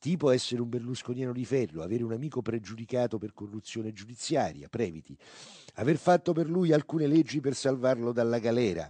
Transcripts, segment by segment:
tipo essere un berlusconiano di ferro, avere un amico pregiudicato per corruzione giudiziaria, Previti, aver fatto per lui alcune leggi per salvarlo dalla galera,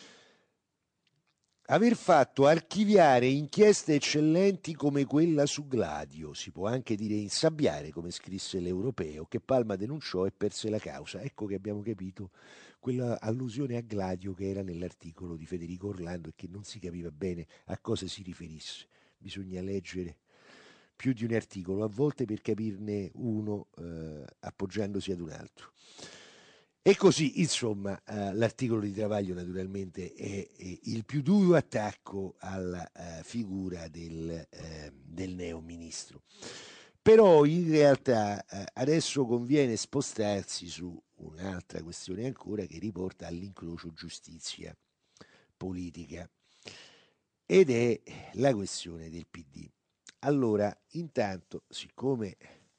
aver fatto archiviare inchieste eccellenti come quella su Gladio, si può anche dire insabbiare, come scrisse l'Europeo, che Palma denunciò e perse la causa. Ecco che abbiamo capito quella allusione a Gladio che era nell'articolo di Federico Orlando e che non si capiva bene a cosa si riferisse. Bisogna leggere più di un articolo, a volte per capirne uno appoggiandosi ad un altro. E così, insomma, l'articolo di Travaglio naturalmente è il più duro attacco alla figura del neo ministro. Però in realtà adesso conviene spostarsi su un'altra questione ancora che riporta all'incrocio giustizia politica ed è la questione del PD. Allora, intanto, siccome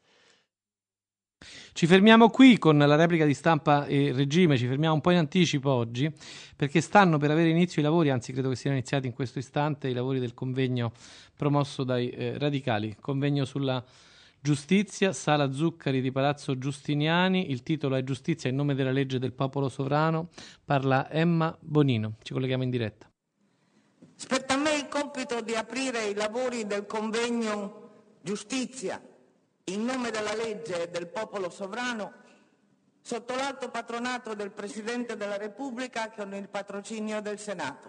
ci fermiamo qui con la replica di Stampa e Regime, ci fermiamo un po' in anticipo oggi perché stanno per avere inizio i lavori, anzi credo che siano iniziati in questo istante, i lavori del convegno promosso dai radicali, convegno sulla giustizia, Sala Zuccari di Palazzo Giustiniani, il titolo è Giustizia in nome della legge del popolo sovrano, parla Emma Bonino, ci colleghiamo in diretta. Spetta a me il compito di aprire i lavori del convegno Giustizia in nome della legge e del popolo sovrano, sotto l'alto patronato del Presidente della Repubblica con il patrocinio del Senato.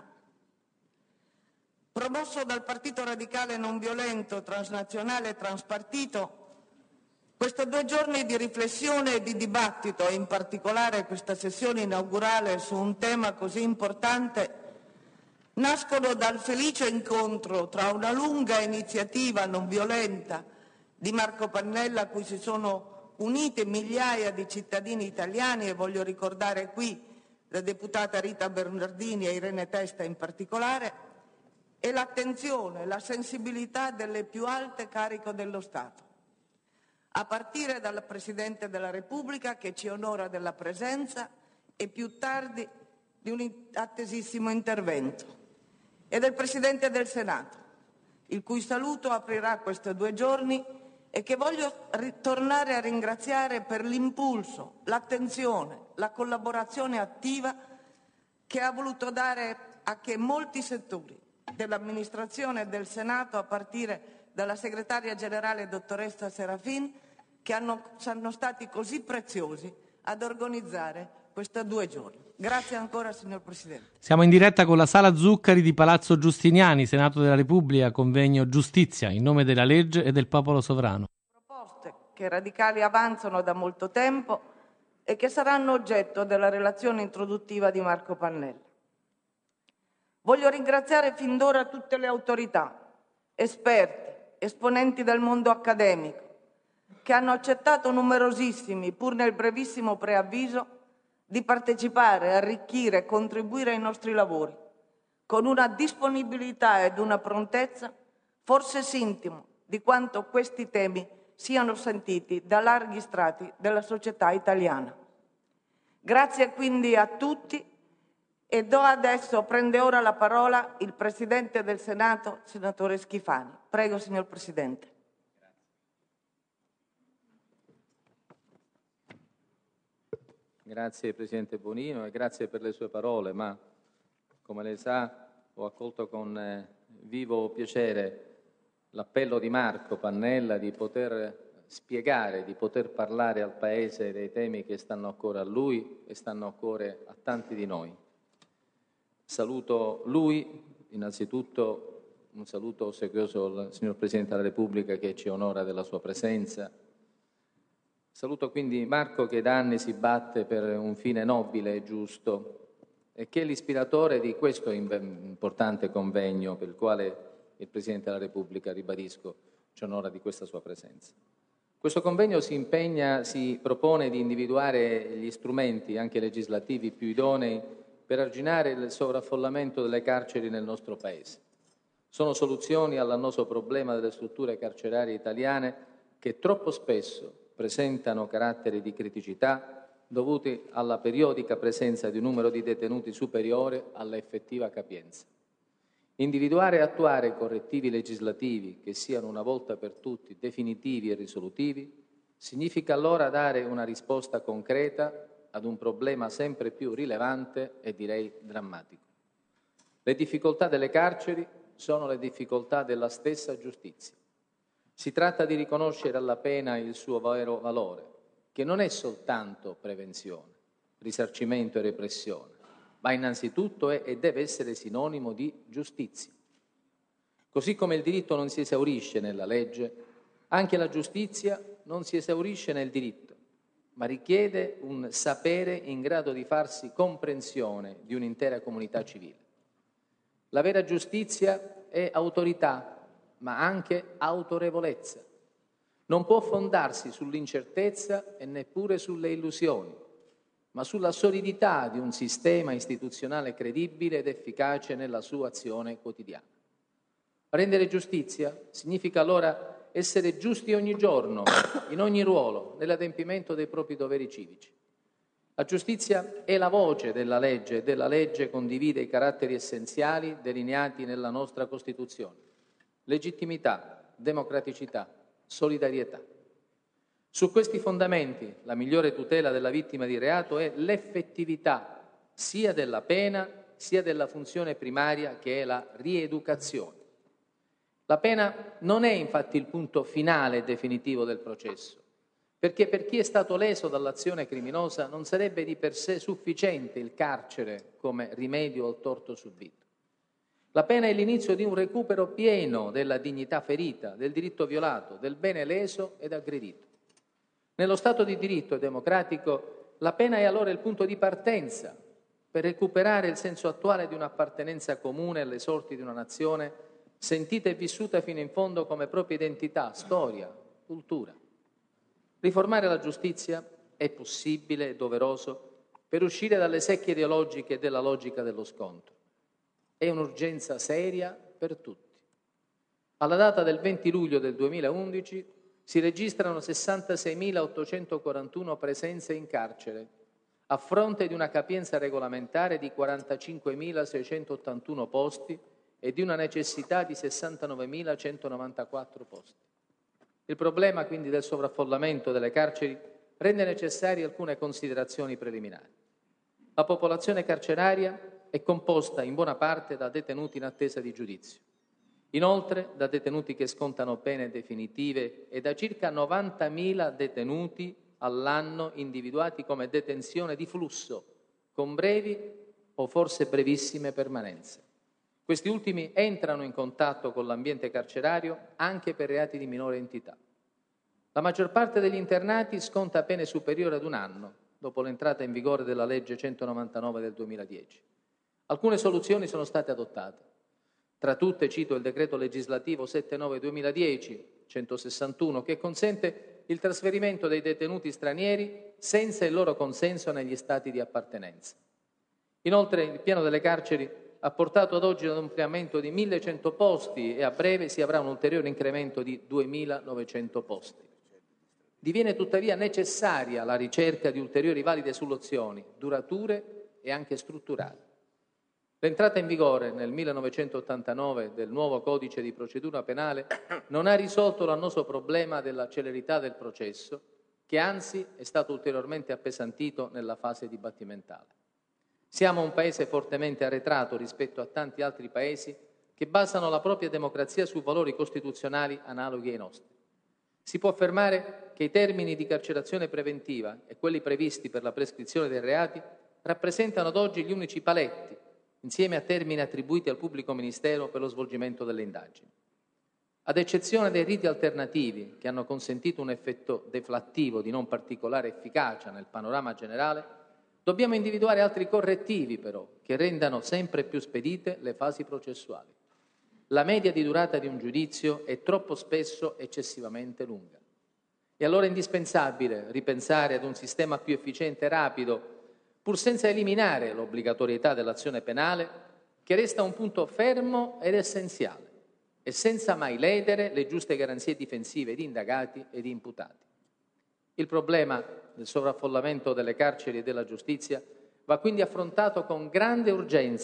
Promosso dal Partito Radicale Non Violento, transnazionale e transpartito, questi 2 giorni di riflessione e di dibattito, e in particolare questa sessione inaugurale su un tema così importante, nascono dal felice incontro tra una lunga iniziativa non violenta di Marco Pannella a cui si sono unite migliaia di cittadini italiani, e voglio ricordare qui la deputata Rita Bernardini e Irene Testa in particolare, e l'attenzione, la sensibilità delle più alte cariche dello Stato, a partire dal Presidente della Repubblica che ci onora della presenza e più tardi di un attesissimo intervento, e del Presidente del Senato, il cui saluto aprirà questi 2 giorni e che voglio tornare a ringraziare per l'impulso, l'attenzione, la collaborazione attiva che ha voluto dare a che molti settori dell'amministrazione del Senato, a partire dalla segretaria generale dottoressa Serafin, che sono stati così preziosi ad organizzare questi 2 giorni. Grazie ancora, signor Presidente. Siamo in diretta con la Sala Zuccari di Palazzo Giustiniani, Senato della Repubblica, convegno Giustizia in nome della legge e del popolo sovrano. Proposte che i radicali avanzano da molto tempo e che saranno oggetto della relazione introduttiva di Marco Pannella. Voglio ringraziare fin d'ora tutte le autorità, esperti, esponenti del mondo accademico, che hanno accettato numerosissimi, pur nel brevissimo preavviso, di partecipare, arricchire e contribuire ai nostri lavori, con una disponibilità ed una prontezza forse sintomo di quanto questi temi siano sentiti da larghi strati della società italiana. Grazie quindi a tutti e prende ora la parola il Presidente del Senato, senatore Schifani. Prego, signor Presidente. Grazie Presidente Bonino e grazie per le sue parole, ma come lei sa ho accolto con vivo piacere l'appello di Marco Pannella di poter spiegare, di poter parlare al Paese dei temi che stanno a cuore a lui e stanno a cuore a tanti di noi. Saluto lui, innanzitutto un saluto ossequioso al signor Presidente della Repubblica che ci onora della sua presenza. Saluto quindi Marco che da anni si batte per un fine nobile e giusto e che è l'ispiratore di questo importante convegno per il quale il Presidente della Repubblica, ribadisco, ci onora di questa sua presenza. Questo convegno si propone di individuare gli strumenti, anche legislativi, più idonei per arginare il sovraffollamento delle carceri nel nostro Paese. Sono soluzioni all'annoso problema delle strutture carcerarie italiane che troppo spesso presentano caratteri di criticità dovuti alla periodica presenza di un numero di detenuti superiore alla effettiva capienza. Individuare e attuare correttivi legislativi che siano una volta per tutti definitivi e risolutivi significa allora dare una risposta concreta ad un problema sempre più rilevante e direi drammatico. Le difficoltà delle carceri sono le difficoltà della stessa giustizia. Si tratta di riconoscere alla pena il suo vero valore, che non è soltanto prevenzione, risarcimento e repressione, ma innanzitutto è e deve essere sinonimo di giustizia. Così come il diritto non si esaurisce nella legge, anche la giustizia non si esaurisce nel diritto, ma richiede un sapere in grado di farsi comprensione di un'intera comunità civile. La vera giustizia è autorità, ma anche autorevolezza. Non può fondarsi sull'incertezza e neppure sulle illusioni, ma sulla solidità di un sistema istituzionale credibile ed efficace nella sua azione quotidiana. Rendere giustizia significa allora essere giusti ogni giorno, in ogni ruolo, nell'adempimento dei propri doveri civici. La giustizia è la voce della legge e della legge condivide i caratteri essenziali delineati nella nostra Costituzione: legittimità, democraticità, solidarietà. Su questi fondamenti la migliore tutela della vittima di reato è l'effettività sia della pena sia della funzione primaria che è la rieducazione. La pena non è infatti il punto finale e definitivo del processo, perché per chi è stato leso dall'azione criminosa non sarebbe di per sé sufficiente il carcere come rimedio al torto subito. La pena è l'inizio di un recupero pieno della dignità ferita, del diritto violato, del bene leso ed aggredito. Nello Stato di diritto e democratico, la pena è allora il punto di partenza per recuperare il senso attuale di un'appartenenza comune alle sorti di una nazione sentita e vissuta fino in fondo come propria identità, storia, cultura. Riformare la giustizia è possibile e doveroso per uscire dalle secchie ideologiche e della logica dello scontro. È un'urgenza seria per tutti. Alla data del 20 luglio del 2011 si registrano 66.841 presenze in carcere, a fronte di una capienza regolamentare di 45.681 posti e di una necessità di 69.194 posti. Il problema quindi del sovraffollamento delle carceri rende necessarie alcune considerazioni preliminari. La popolazione carceraria è composta in buona parte da detenuti in attesa di giudizio. Inoltre, da detenuti che scontano pene definitive e da circa 90.000 detenuti all'anno individuati come detenzione di flusso, con brevi o forse brevissime permanenze. Questi ultimi entrano in contatto con l'ambiente carcerario anche per reati di minore entità. La maggior parte degli internati sconta pene superiori ad un anno, dopo l'entrata in vigore della legge 199 del 2010. Alcune soluzioni sono state adottate. Tra tutte cito il decreto legislativo 7/9/2010, 161, che consente il trasferimento dei detenuti stranieri senza il loro consenso negli stati di appartenenza. Inoltre, il piano delle carceri ha portato ad oggi ad un ampliamento di 1.100 posti e a breve si avrà un ulteriore incremento di 2.900 posti. Diviene tuttavia necessaria la ricerca di ulteriori valide soluzioni, durature e anche strutturali. L'entrata in vigore nel 1989 del nuovo codice di procedura penale non ha risolto l'annoso problema della celerità del processo, che anzi è stato ulteriormente appesantito nella fase dibattimentale. Siamo un paese fortemente arretrato rispetto a tanti altri paesi che basano la propria democrazia su valori costituzionali analoghi ai nostri. Si può affermare che i termini di carcerazione preventiva e quelli previsti per la prescrizione dei reati rappresentano ad oggi gli unici paletti, insieme a termini attribuiti al pubblico ministero per lo svolgimento delle indagini. Ad eccezione dei riti alternativi, che hanno consentito un effetto deflattivo di non particolare efficacia nel panorama generale, dobbiamo individuare altri correttivi, però, che rendano sempre più spedite le fasi processuali. La media di durata di un giudizio è troppo spesso eccessivamente lunga. È allora indispensabile ripensare ad un sistema più efficiente e rapido, pur senza eliminare l'obbligatorietà dell'azione penale, che resta un punto fermo ed essenziale, e senza mai ledere le giuste garanzie difensive di indagati e di imputati. Il problema del sovraffollamento delle carceri e della giustizia va quindi affrontato con grande urgenza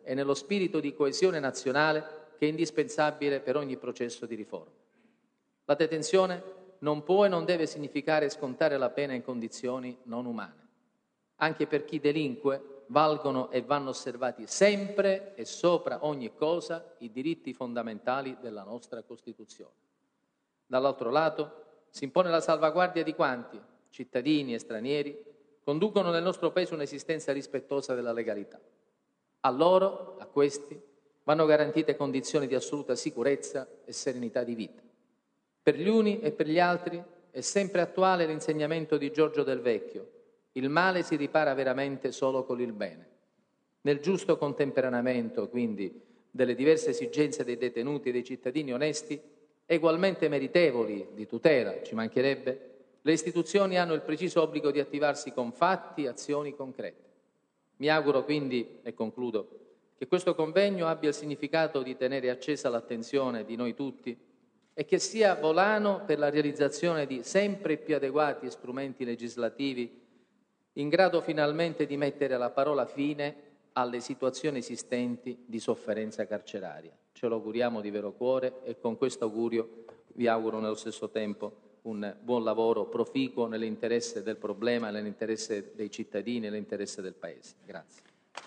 e nello spirito di coesione nazionale che è indispensabile per ogni processo di riforma. La detenzione non può e non deve significare scontare la pena in condizioni non umane. Anche per chi delinque valgono e vanno osservati sempre e sopra ogni cosa i diritti fondamentali della nostra Costituzione. Dall'altro lato, si impone la salvaguardia di quanti, cittadini e stranieri, conducono nel nostro Paese un'esistenza rispettosa della legalità. A loro, a questi, vanno garantite condizioni di assoluta sicurezza e serenità di vita. Per gli uni e per gli altri è sempre attuale l'insegnamento di Giorgio Del Vecchio: il male si ripara veramente solo con il bene. Nel giusto contemperamento, quindi, delle diverse esigenze dei detenuti e dei cittadini onesti, egualmente meritevoli di tutela, ci mancherebbe, le istituzioni hanno il preciso obbligo di attivarsi con fatti e azioni concrete. Mi auguro quindi, e concludo, che questo convegno abbia il significato di tenere accesa l'attenzione di noi tutti e che sia volano per la realizzazione di sempre più adeguati strumenti legislativi in grado finalmente di mettere la parola fine alle situazioni esistenti di sofferenza carceraria. Ce lo auguriamo di vero cuore e con questo augurio vi auguro nello stesso tempo un buon lavoro proficuo nell'interesse del problema, nell'interesse dei cittadini, nell'interesse del Paese. Grazie.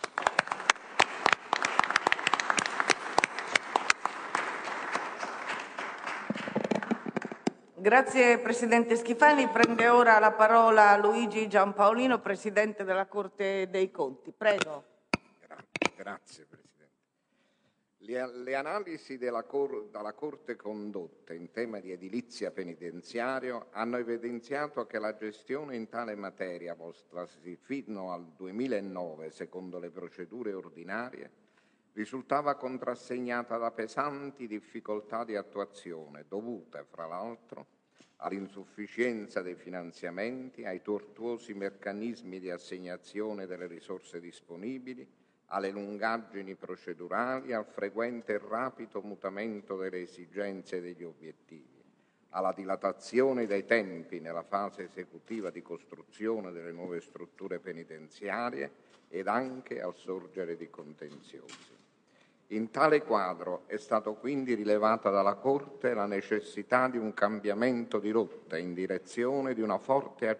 Grazie Presidente Schifani. Prende ora la parola Luigi Giampaolino, Presidente della Corte dei Conti. Prego. Grazie Presidente. Le analisi dalla Corte condotte in tema di edilizia penitenziaria hanno evidenziato che la gestione in tale materia, voltasi fino al 2009 secondo le procedure ordinarie, risultava contrassegnata da pesanti difficoltà di attuazione dovute, fra l'altro, all'insufficienza dei finanziamenti, ai tortuosi meccanismi di assegnazione delle risorse disponibili, alle lungaggini procedurali, al frequente e rapido mutamento delle esigenze e degli obiettivi, alla dilatazione dei tempi nella fase esecutiva di costruzione delle nuove strutture penitenziarie ed anche al sorgere di contenziosi. In tale quadro è stato quindi rilevata dalla Corte la necessità di un cambiamento di rotta in direzione di una forte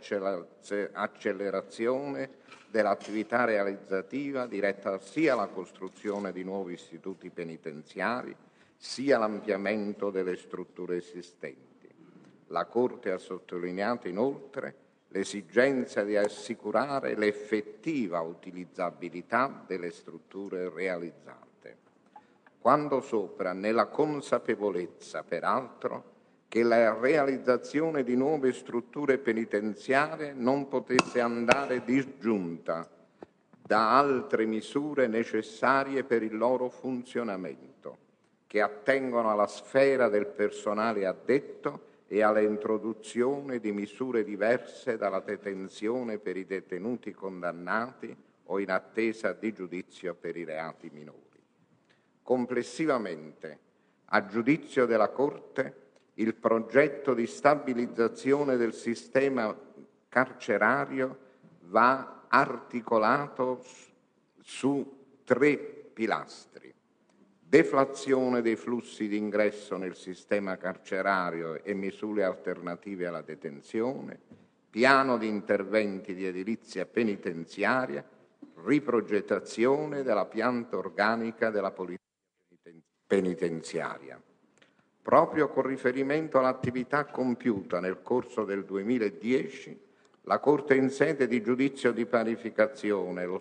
accelerazione dell'attività realizzativa diretta sia alla costruzione di nuovi istituti penitenziari sia all'ampliamento delle strutture esistenti. La Corte ha sottolineato inoltre l'esigenza di assicurare l'effettiva utilizzabilità delle strutture realizzate. Quando sopra, nella consapevolezza, peraltro, che la realizzazione di nuove strutture penitenziarie non potesse andare disgiunta da altre misure necessarie per il loro funzionamento, che attengono alla sfera del personale addetto e all'introduzione di misure diverse dalla detenzione per i detenuti condannati o in attesa di giudizio per i reati minori. Complessivamente, a giudizio della Corte, il progetto di stabilizzazione del sistema carcerario va articolato su 3 pilastri: deflazione dei flussi di ingresso nel sistema carcerario e misure alternative alla detenzione, piano di interventi di edilizia penitenziaria, riprogettazione della pianta organica della polizia penitenziaria. Proprio con riferimento all'attività compiuta nel corso del 2010, la Corte in sede di giudizio di parificazione lo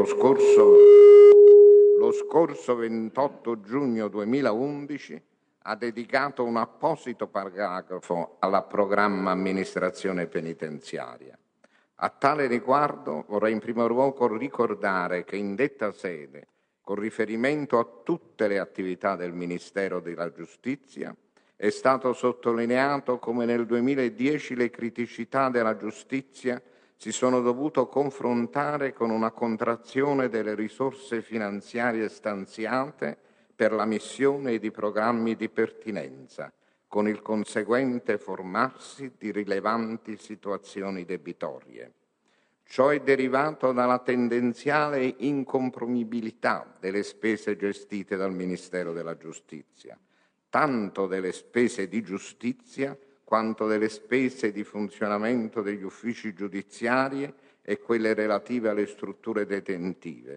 scorso 28 giugno 2011 ha dedicato un apposito paragrafo al programma amministrazione penitenziaria. A tale riguardo vorrei in primo luogo ricordare che in detta sede, con riferimento a tutte le attività del Ministero della Giustizia, è stato sottolineato come nel 2010 le criticità della giustizia si sono dovute confrontare con una contrazione delle risorse finanziarie stanziate per la missione e i programmi di pertinenza, con il conseguente formarsi di rilevanti situazioni debitorie. Ciò è derivato dalla tendenziale incompromibilità delle spese gestite dal Ministero della Giustizia, tanto delle spese di giustizia quanto delle spese di funzionamento degli uffici giudiziari e quelle relative alle strutture detentive,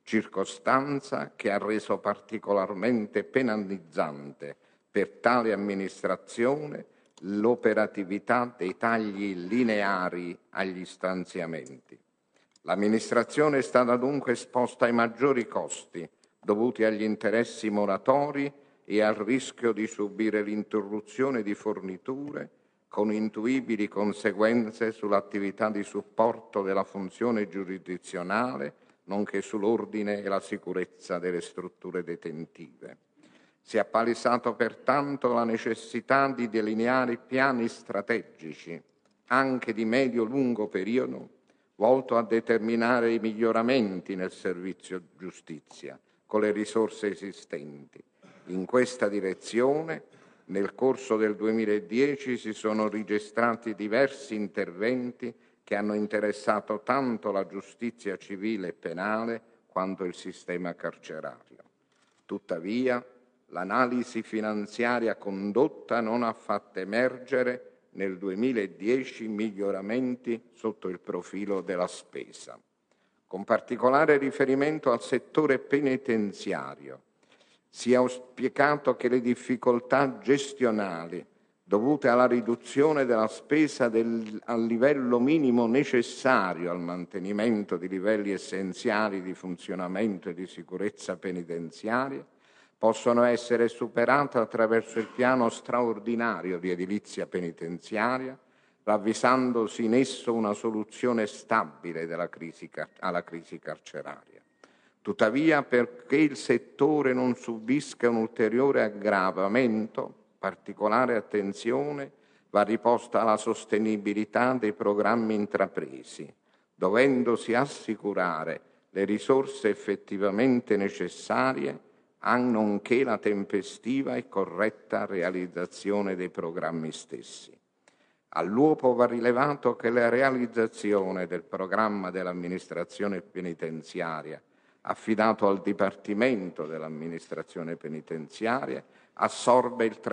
circostanza che ha reso particolarmente penalizzante per tale amministrazione l'operatività dei tagli lineari agli stanziamenti. L'amministrazione è stata dunque esposta ai maggiori costi dovuti agli interessi moratori e al rischio di subire l'interruzione di forniture con intuibili conseguenze sull'attività di supporto della funzione giurisdizionale, nonché sull'ordine e la sicurezza delle strutture detentive. Si è appalesato pertanto la necessità di delineare piani strategici, anche di medio-lungo periodo, volto a determinare i miglioramenti nel servizio giustizia con le risorse esistenti. In questa direzione, nel corso del 2010 si sono registrati diversi interventi che hanno interessato tanto la giustizia civile e penale quanto il sistema carcerario. Tuttavia, l'analisi finanziaria condotta non ha fatto emergere nel 2010 miglioramenti sotto il profilo della spesa. Con particolare riferimento al settore penitenziario, si è auspicato che le difficoltà gestionali dovute alla riduzione della spesa al livello minimo necessario al mantenimento di livelli essenziali di funzionamento e di sicurezza penitenziaria possono essere superate attraverso il piano straordinario di edilizia penitenziaria, ravvisandosi in esso una soluzione stabile alla crisi carceraria. Tuttavia, perché il settore non subisca un ulteriore aggravamento, particolare attenzione va riposta alla sostenibilità dei programmi intrapresi, dovendosi assicurare le risorse effettivamente necessarie nonché la tempestiva e corretta realizzazione dei programmi stessi. All'uopo va rilevato che la realizzazione del programma dell'amministrazione penitenziaria, affidato al Dipartimento dell'amministrazione penitenziaria, assorbe il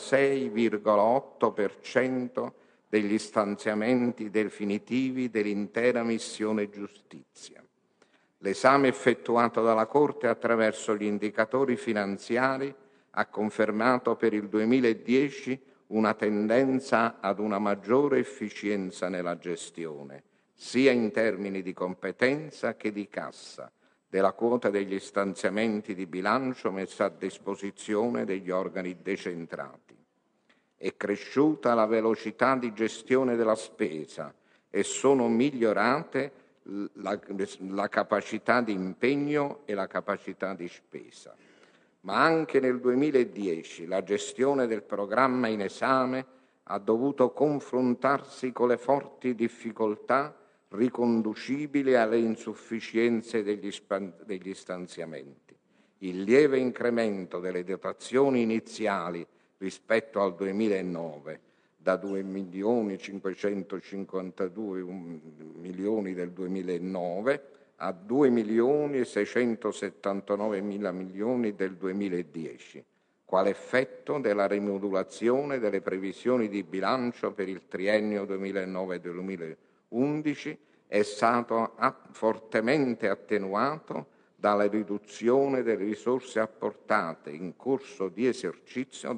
36,8% degli stanziamenti definitivi dell'intera missione giustizia. L'esame effettuato dalla Corte attraverso gli indicatori finanziari ha confermato per il 2010 una tendenza ad una maggiore efficienza nella gestione, sia in termini di competenza che di cassa, della quota degli stanziamenti di bilancio messa a disposizione degli organi decentrati. È cresciuta la velocità di gestione della spesa e sono migliorate la capacità di impegno e la capacità di spesa. Ma anche nel 2010 la gestione del programma in esame ha dovuto confrontarsi con le forti difficoltà riconducibili alle insufficienze degli stanziamenti. Il lieve incremento delle dotazioni iniziali rispetto al 2009, da 2.552.000.000 del 2009 a 2.679.000.000 del 2010, quale effetto della rimodulazione delle previsioni di bilancio per il triennio 2009-2011, è stato fortemente attenuato dalla riduzione delle risorse apportate in corso di esercizio,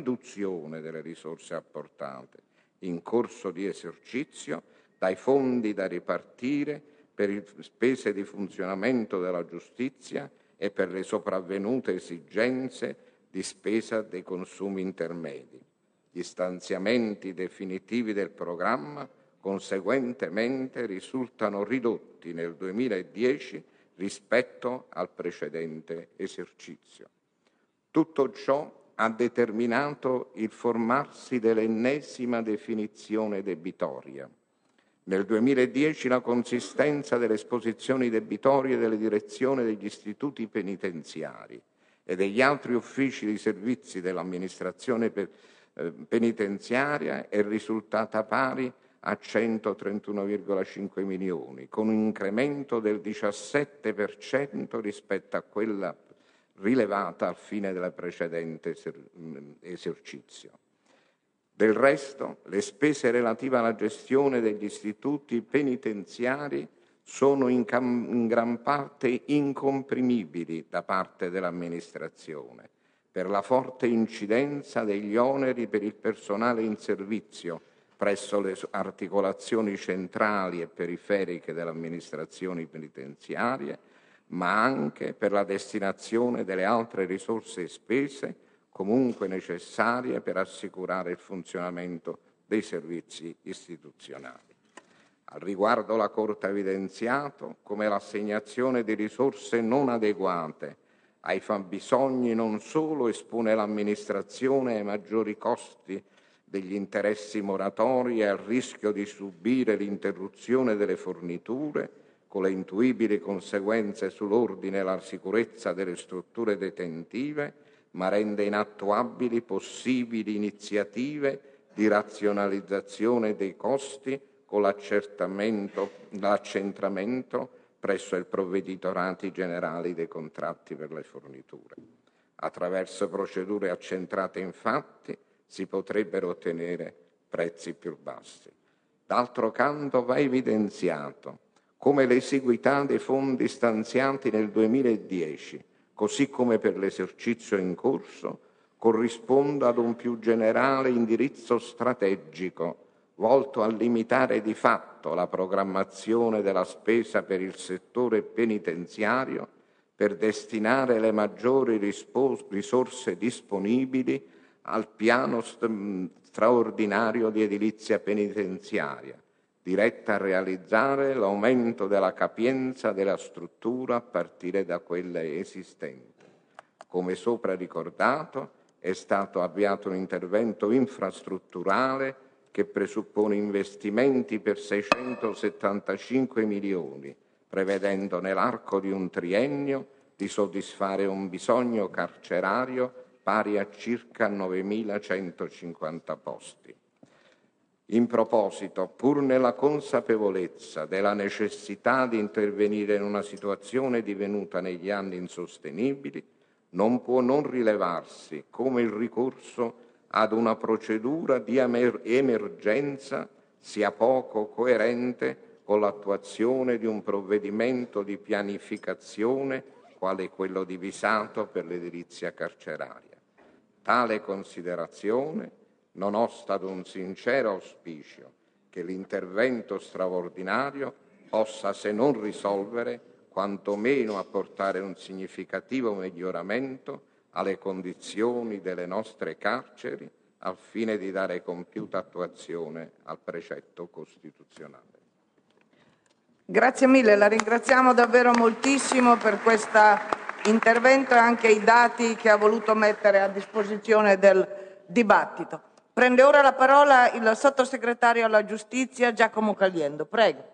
dai fondi da ripartire per spese di funzionamento della giustizia e per le sopravvenute esigenze di spesa dei consumi intermedi. Gli stanziamenti definitivi del programma conseguentemente risultano ridotti nel 2010 rispetto al precedente esercizio. Tutto ciò ha determinato il formarsi dell'ennesima definizione debitoria. Nel 2010 la consistenza delle esposizioni debitorie delle direzioni degli istituti penitenziari e degli altri uffici di servizi dell'amministrazione penitenziaria è risultata pari a 131,5 milioni, con un incremento del 17% rispetto a quella rilevata al fine del precedente esercizio. Del resto, le spese relative alla gestione degli istituti penitenziari sono in gran parte incomprimibili da parte dell'amministrazione, per la forte incidenza degli oneri per il personale in servizio presso le articolazioni centrali e periferiche delle amministrazioni penitenziarie, ma anche per la destinazione delle altre risorse spese comunque necessarie per assicurare il funzionamento dei servizi istituzionali. Al riguardo la Corte ha evidenziato come l'assegnazione di risorse non adeguate ai fabbisogni non solo espone l'amministrazione ai maggiori costi degli interessi moratori e al rischio di subire l'interruzione delle forniture, con le intuibili conseguenze sull'ordine e la sicurezza delle strutture detentive, ma rende inattuabili possibili iniziative di razionalizzazione dei costi con l'accentramento presso i provveditorati generali dei contratti per le forniture. Attraverso procedure accentrate, infatti, si potrebbero ottenere prezzi più bassi. D'altro canto va evidenziato come l'esiguità dei fondi stanziati nel 2010, così come per l'esercizio in corso, corrisponda ad un più generale indirizzo strategico volto a limitare di fatto la programmazione della spesa per il settore penitenziario per destinare le maggiori risorse disponibili al piano straordinario di edilizia penitenziaria, diretta a realizzare l'aumento della capienza della struttura a partire da quella esistente. Come sopra ricordato, è stato avviato un intervento infrastrutturale che presuppone investimenti per 675 milioni, prevedendo nell'arco di un triennio di soddisfare un bisogno carcerario pari a circa 9.150 posti. In proposito, pur nella consapevolezza della necessità di intervenire in una situazione divenuta negli anni insostenibile, non può non rilevarsi come il ricorso ad una procedura di emergenza sia poco coerente con l'attuazione di un provvedimento di pianificazione quale quello divisato per l'edilizia carceraria. Tale considerazione non osta ad un sincero auspicio che l'intervento straordinario possa, se non risolvere, quantomeno apportare un significativo miglioramento alle condizioni delle nostre carceri al fine di dare compiuta attuazione al precetto costituzionale. Grazie mille, la ringraziamo davvero moltissimo per questo intervento e anche i dati che ha voluto mettere a disposizione del dibattito. Prende ora la parola il sottosegretario alla Giustizia Giacomo Caliendo. Prego.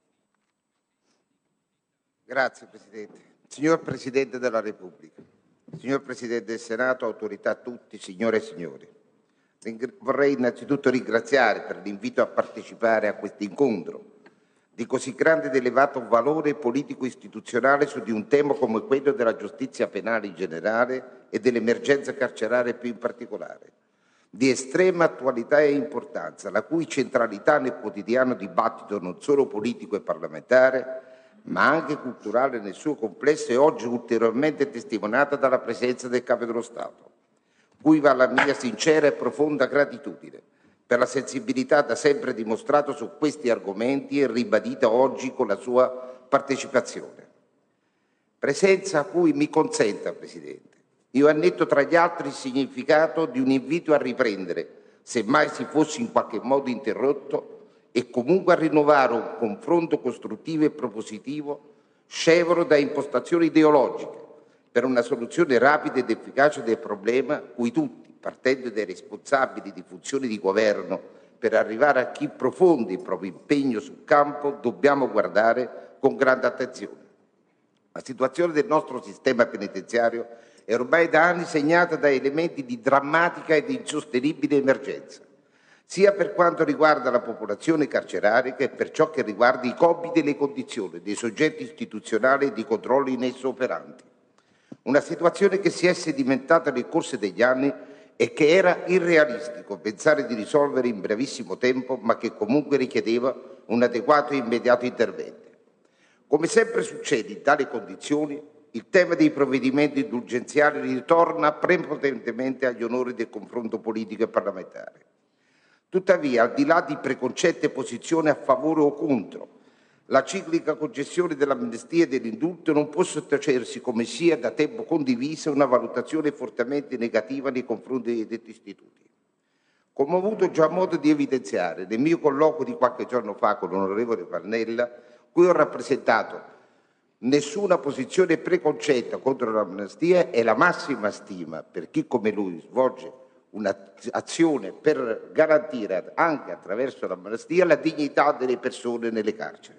Grazie Presidente. Signor Presidente della Repubblica, signor Presidente del Senato, autorità a tutti, signore e signori. Vorrei innanzitutto ringraziare per l'invito a partecipare a questo incontro di così grande ed elevato valore politico-istituzionale su di un tema come quello della giustizia penale in generale e dell'emergenza carceraria più in particolare, di estrema attualità e importanza, la cui centralità nel quotidiano dibattito non solo politico e parlamentare, ma anche culturale nel suo complesso è oggi ulteriormente testimoniata dalla presenza del Capo dello Stato, cui va la mia sincera e profonda gratitudine per la sensibilità da sempre dimostrata su questi argomenti e ribadita oggi con la sua partecipazione. Presenza a cui mi consenta, Presidente, io annetto tra gli altri il significato di un invito a riprendere, se mai si fosse in qualche modo interrotto, e comunque a rinnovare un confronto costruttivo e propositivo, scevro da impostazioni ideologiche, per una soluzione rapida ed efficace del problema cui tutti, partendo dai responsabili di funzioni di governo, per arrivare a chi profondi il proprio impegno sul campo, dobbiamo guardare con grande attenzione. La situazione del nostro sistema penitenziario è ormai da anni segnata da elementi di drammatica ed insostenibile emergenza, sia per quanto riguarda la popolazione carceraria che per ciò che riguarda i compiti e le condizioni dei soggetti istituzionali e di controllo in esso operanti. Una situazione che si è sedimentata nel corso degli anni e che era irrealistico pensare di risolvere in brevissimo tempo, ma che comunque richiedeva un adeguato e immediato intervento. Come sempre succede in tali condizioni, il tema dei provvedimenti indulgenziali ritorna prepotentemente agli onori del confronto politico e parlamentare. Tuttavia, al di là di preconcette posizioni a favore o contro, la ciclica concessione dell'amnistia e dell'indulto non può sottacersi come sia da tempo condivisa una valutazione fortemente negativa nei confronti di detti istituti. Come ho avuto già modo di evidenziare nel mio colloquio di qualche giorno fa con l'onorevole Pannella, cui ho rappresentato nessuna posizione preconcetta contro l'amnistia e la massima stima per chi come lui svolge un'azione per garantire anche attraverso l'amnistia la dignità delle persone nelle carceri.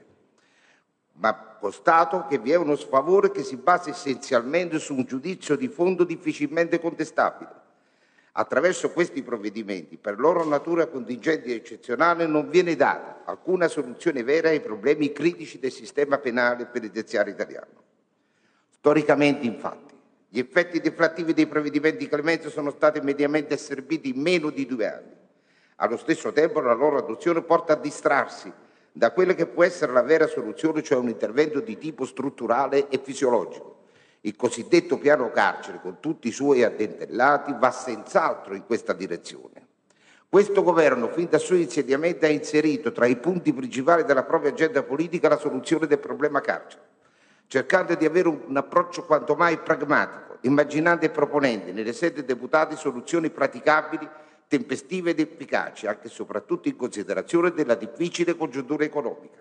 Ma constato che vi è uno sfavore che si basa essenzialmente su un giudizio di fondo difficilmente contestabile. Attraverso questi provvedimenti, per loro natura contingente e eccezionale, non viene data alcuna soluzione vera ai problemi critici del sistema penale e penitenziario italiano. Storicamente, infatti, gli effetti deflattivi dei provvedimenti di clemenza sono stati mediamente assorbiti in meno di 2 anni. Allo stesso tempo, la loro adozione porta a distrarsi da quella che può essere la vera soluzione, cioè un intervento di tipo strutturale e fisiologico. Il cosiddetto piano carcere, con tutti i suoi addentellati, va senz'altro in questa direzione. Questo governo, fin dal suo insediamento, ha inserito tra i punti principali della propria agenda politica la soluzione del problema carcere, cercando di avere un approccio quanto mai pragmatico, immaginando e proponendo nelle sedi deputati soluzioni praticabili, tempestive ed efficaci, anche e soprattutto in considerazione della difficile congiuntura economica.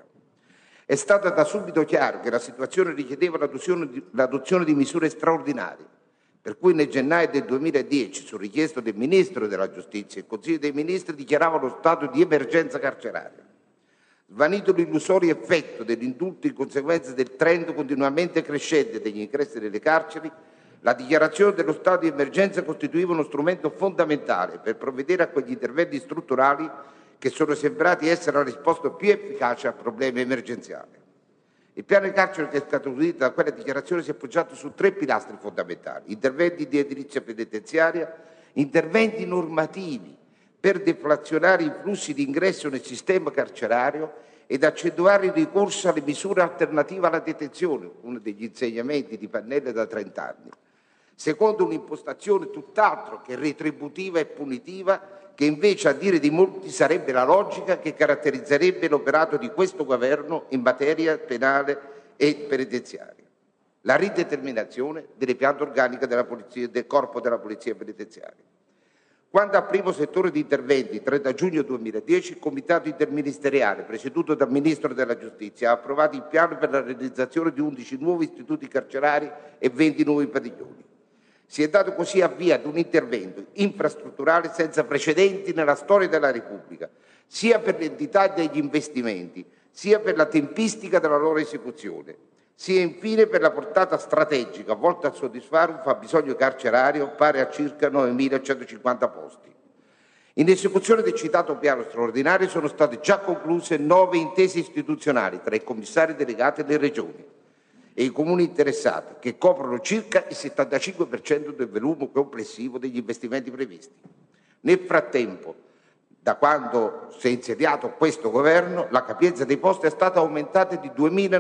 È stato da subito chiaro che la situazione richiedeva l'adozione di misure straordinarie, per cui nel gennaio del 2010, su richiesta del Ministro della Giustizia, il Consiglio dei Ministri dichiarava lo stato di emergenza carceraria. Svanito l'illusorio effetto dell'indulto in conseguenza del trend continuamente crescente degli ingressi nelle carceri, la dichiarazione dello stato di emergenza costituiva uno strumento fondamentale per provvedere a quegli interventi strutturali che sono sembrati essere la risposta più efficace al problema emergenziale. Il piano di carcere che è stato udito da quella dichiarazione si è appoggiato su 3 pilastri fondamentali: interventi di edilizia penitenziaria, interventi normativi per deflazionare i flussi di ingresso nel sistema carcerario ed accentuare il ricorso alle misure alternative alla detenzione, uno degli insegnamenti di Pannella da 30 anni. Secondo un'impostazione tutt'altro che retributiva e punitiva, che invece a dire di molti sarebbe la logica che caratterizzerebbe l'operato di questo governo in materia penale e penitenziaria: la rideterminazione delle piante organiche della polizia, del corpo della polizia penitenziaria. Quanto al primo settore di interventi, il 30 giugno 2010 il Comitato interministeriale, presieduto dal Ministro della Giustizia, ha approvato il piano per la realizzazione di 11 nuovi istituti carcerari e 20 nuovi padiglioni. Si è dato così avvio ad un intervento infrastrutturale senza precedenti nella storia della Repubblica, sia per l'entità degli investimenti, sia per la tempistica della loro esecuzione, sia infine per la portata strategica volta a soddisfare un fabbisogno carcerario pari a circa 9.150 posti. In esecuzione del citato piano straordinario sono state già concluse 9 intese istituzionali tra i commissari delegati e le regioni e i comuni interessati, che coprono circa il 75% del volume complessivo degli investimenti previsti. Nel frattempo, da quando si è insediato questo governo, la capienza dei posti è stata aumentata di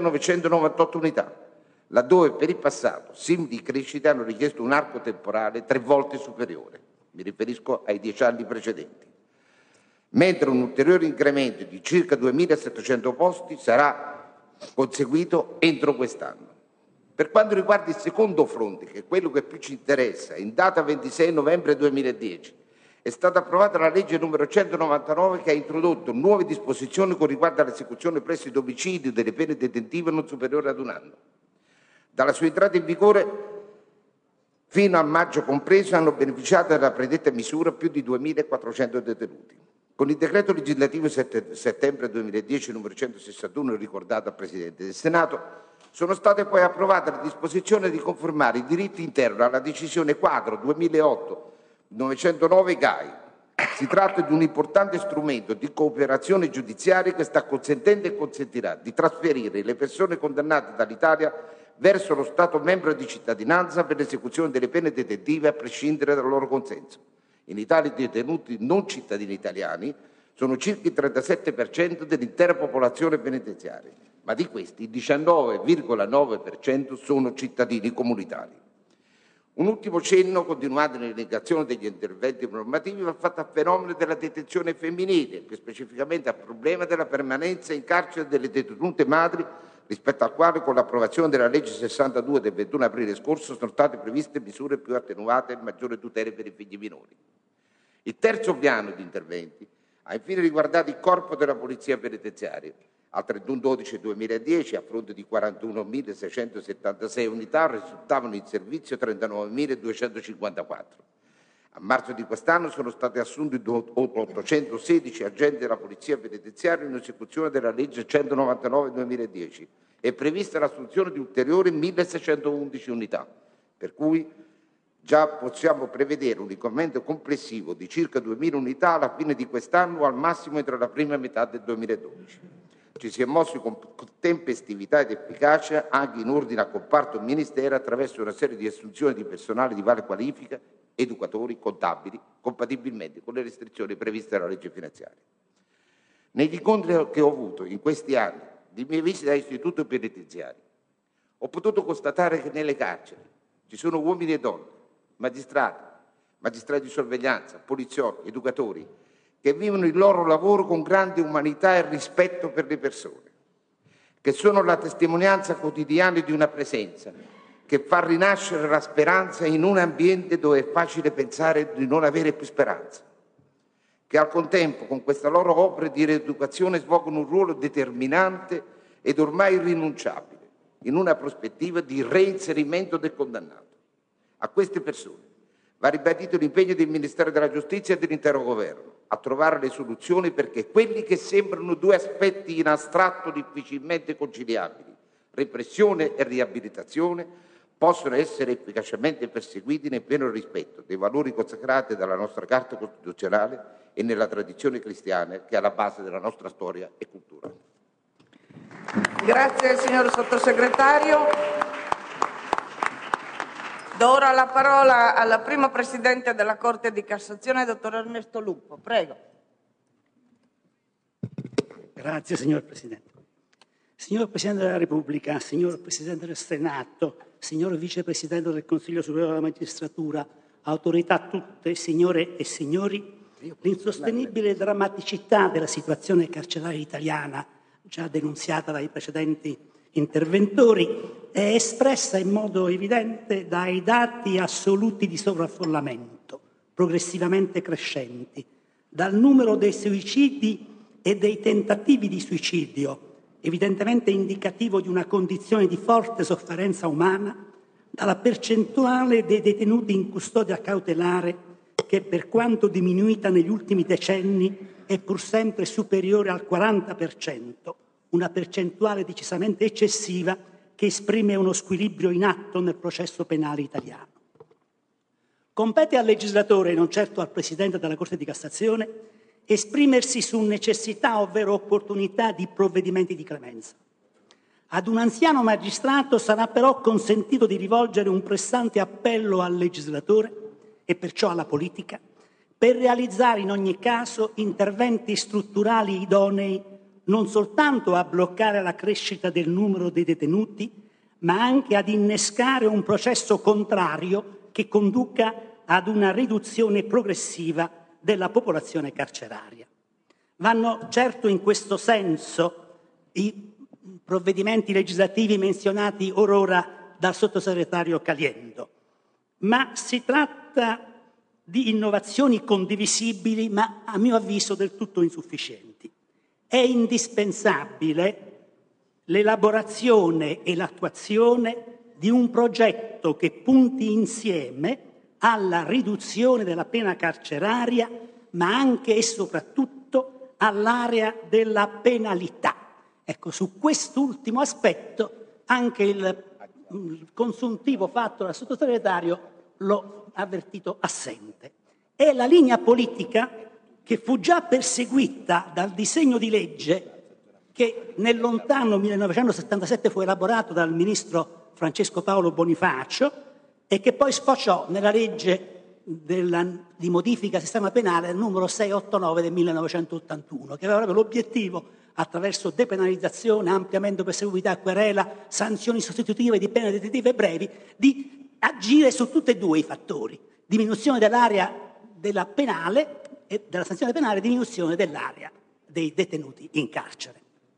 2.998 unità, laddove per il passato simili di crescita hanno richiesto un arco temporale 3 volte superiore. Mi riferisco ai 10 anni precedenti. Mentre un ulteriore incremento di circa 2.700 posti sarà conseguito entro quest'anno. Per quanto riguarda il secondo fronte, che è quello che più ci interessa, in data 26 novembre 2010 è stata approvata la legge numero 199 che ha introdotto nuove disposizioni con riguardo all'esecuzione presso i domicili delle pene detentive non superiori ad 1 anno. Dalla sua entrata in vigore fino a maggio compreso hanno beneficiato della predetta misura più di 2.400 detenuti. Con il decreto legislativo 7 settembre 2010 numero 161 ricordato al Presidente del Senato, sono state poi approvate le disposizioni di conformare il diritto interno alla decisione quadro 2008-909 GAI, Si tratta di un importante strumento di cooperazione giudiziaria che sta consentendo e consentirà di trasferire le persone condannate dall'Italia verso lo Stato membro di cittadinanza per l'esecuzione delle pene detentive a prescindere dal loro consenso. In Italia i detenuti non cittadini italiani sono circa il 37% dell'intera popolazione penitenziaria, ma di questi il 19,9% sono cittadini comunitari. Un ultimo cenno, continuando nell'elencazione degli interventi normativi, va fatto al fenomeno della detenzione femminile, più specificamente al problema della permanenza in carcere delle detenute madri, rispetto al quale con l'approvazione della legge 62 del 21 aprile scorso sono state previste misure più attenuate e maggiore tutela per i figli minori. Il terzo piano di interventi ha infine riguardato il corpo della Polizia Penitenziaria. Al 31/12/2010, a fronte di 41.676 unità, risultavano in servizio 39.254. A marzo di quest'anno sono stati assunti 816 agenti della Polizia Penitenziaria in esecuzione della legge 199/2010 e prevista l'assunzione di ulteriori 1.611 unità, per cui già possiamo prevedere un incremento complessivo di circa 2.000 unità alla fine di quest'anno o al massimo entro la prima metà del 2012. Ci si è mossi con tempestività ed efficacia anche in ordine al comparto ministero attraverso una serie di assunzioni di personale di varia qualifica, educatori, contabili, compatibilmente con le restrizioni previste dalla legge finanziaria. Negli incontri che ho avuto in questi anni di mie visite a istituti penitenziari, ho potuto constatare che nelle carceri ci sono uomini e donne, magistrati di sorveglianza, poliziotti, educatori, che vivono il loro lavoro con grande umanità e rispetto per le persone, che sono la testimonianza quotidiana di una presenza che fa rinascere la speranza in un ambiente dove è facile pensare di non avere più speranza, che al contempo con questa loro opera di rieducazione svolgono un ruolo determinante ed ormai irrinunciabile in una prospettiva di reinserimento del condannato. A queste persone va ribadito l'impegno del Ministero della Giustizia e dell'intero Governo a trovare le soluzioni perché quelli che sembrano due aspetti in astratto difficilmente conciliabili, repressione e riabilitazione, possono essere efficacemente perseguiti nel pieno rispetto dei valori consacrati dalla nostra Carta Costituzionale e nella tradizione cristiana che è alla base della nostra storia e cultura. Grazie signor Sottosegretario. Do ora la parola alla prima Presidente della Corte di Cassazione, dottor Ernesto Lupo. Prego. Grazie, signor Presidente. Signor Presidente della Repubblica, signor Presidente del Senato, signor Vicepresidente del Consiglio Superiore della Magistratura, autorità tutte, signore e signori, l'insostenibile drammaticità della situazione carceraria italiana, già denunziata dai precedenti interventori, è espressa in modo evidente dai dati assoluti di sovraffollamento, progressivamente crescenti, dal numero dei suicidi e dei tentativi di suicidio, evidentemente indicativo di una condizione di forte sofferenza umana, dalla percentuale dei detenuti in custodia cautelare che, per quanto diminuita negli ultimi decenni, è pur sempre superiore al 40%, una percentuale decisamente eccessiva che esprime uno squilibrio in atto nel processo penale italiano. Compete al legislatore, non certo al Presidente della Corte di Cassazione, esprimersi su necessità, ovvero opportunità di provvedimenti di clemenza. Ad un anziano magistrato sarà però consentito di rivolgere un pressante appello al legislatore e perciò alla politica per realizzare in ogni caso interventi strutturali idonei non soltanto a bloccare la crescita del numero dei detenuti, ma anche ad innescare un processo contrario che conduca ad una riduzione progressiva della popolazione carceraria. Vanno certo in questo senso i provvedimenti legislativi menzionati orora dal sottosegretario Caliendo, ma si tratta di innovazioni condivisibili, ma a mio avviso del tutto insufficienti. È indispensabile l'elaborazione e l'attuazione di un progetto che punti insieme alla riduzione della pena carceraria, ma anche e soprattutto all'area della penalità. Ecco, su quest'ultimo aspetto anche il consuntivo fatto dal sottosegretario l'ho avvertito assente. È la linea politica che fu già perseguita dal disegno di legge che nel lontano 1977 fu elaborato dal ministro Francesco Paolo Bonifacio e che poi sfociò nella legge di modifica al sistema penale numero 689 del 1981, che aveva l'obiettivo, attraverso depenalizzazione, ampliamento perseguibilità, querela, sanzioni sostitutive di pene detentive brevi, di agire su tutti e due i fattori: diminuzione dell'area della penale e della sanzione penale, diminuzione dell'area dei detenuti in carcere.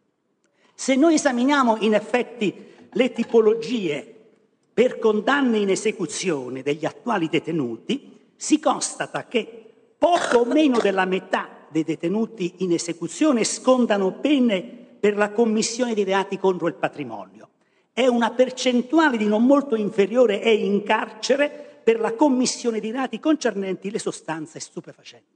Se noi esaminiamo in effetti le tipologie per condanne in esecuzione degli attuali detenuti, si constata che poco meno della metà dei detenuti in esecuzione scontano pene per la commissione di reati contro il patrimonio e una percentuale di non molto inferiore è in carcere per la commissione di reati concernenti le sostanze stupefacenti.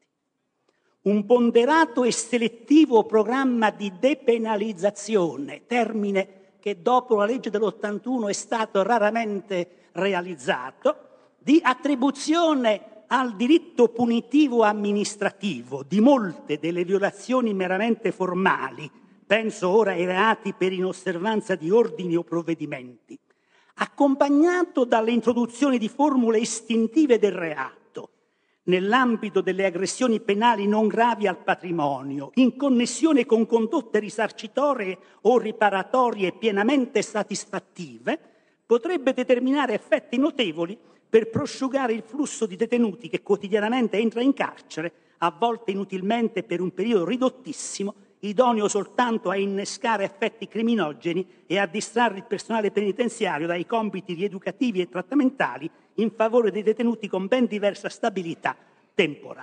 Un ponderato e selettivo programma di depenalizzazione, termine che dopo la legge dell'81 è stato raramente realizzato, di attribuzione al diritto punitivo amministrativo di molte delle violazioni meramente formali, penso ora ai reati per inosservanza di ordini o provvedimenti, accompagnato dalle introduzioni di formule estintive del reato, nell'ambito delle aggressioni penali non gravi al patrimonio, in connessione con condotte risarcitorie o riparatorie pienamente satisfattive, potrebbe determinare effetti notevoli per prosciugare il flusso di detenuti che quotidianamente entra in carcere, a volte inutilmente per un periodo ridottissimo, idoneo soltanto a innescare effetti criminogeni e a distrarre il personale penitenziario dai compiti rieducativi e trattamentali in favore dei detenuti con ben diversa stabilità temporale.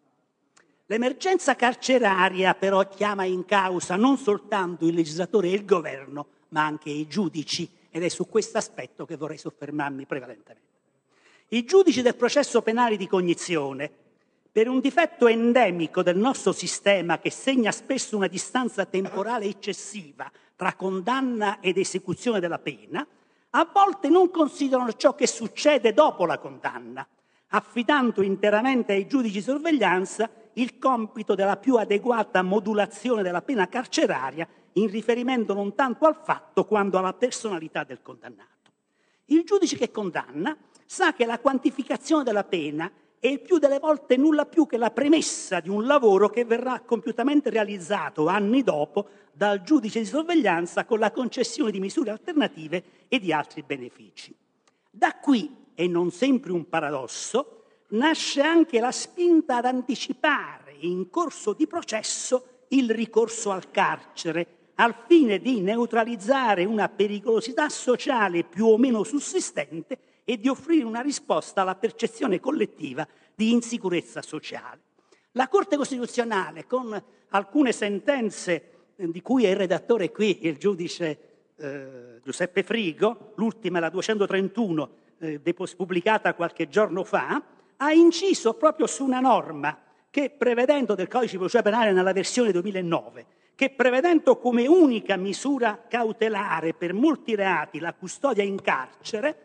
L'emergenza carceraria però chiama in causa non soltanto il legislatore e il governo, ma anche i giudici, ed è su questo aspetto che vorrei soffermarmi prevalentemente. I giudici del processo penale di cognizione, per un difetto endemico del nostro sistema che segna spesso una distanza temporale eccessiva tra condanna ed esecuzione della pena, a volte non considerano ciò che succede dopo la condanna, affidando interamente ai giudici di sorveglianza il compito della più adeguata modulazione della pena carceraria in riferimento non tanto al fatto quanto alla personalità del condannato. Il giudice che condanna sa che la quantificazione della pena è il più delle volte nulla più che la premessa di un lavoro che verrà compiutamente realizzato anni dopo dal giudice di sorveglianza con la concessione di misure alternative e di altri benefici. Da qui, e non sempre un paradosso, nasce anche la spinta ad anticipare in corso di processo il ricorso al carcere, al fine di neutralizzare una pericolosità sociale più o meno sussistente e di offrire una risposta alla percezione collettiva di insicurezza sociale. La Corte Costituzionale, con alcune sentenze di cui è il redattore qui, il giudice Giuseppe Frigo, l'ultima, la 231, pubblicata qualche giorno fa, ha inciso proprio su una norma che, prevedendo del Codice di procedura penale nella versione 2009, che prevedendo come unica misura cautelare per molti reati la custodia in carcere,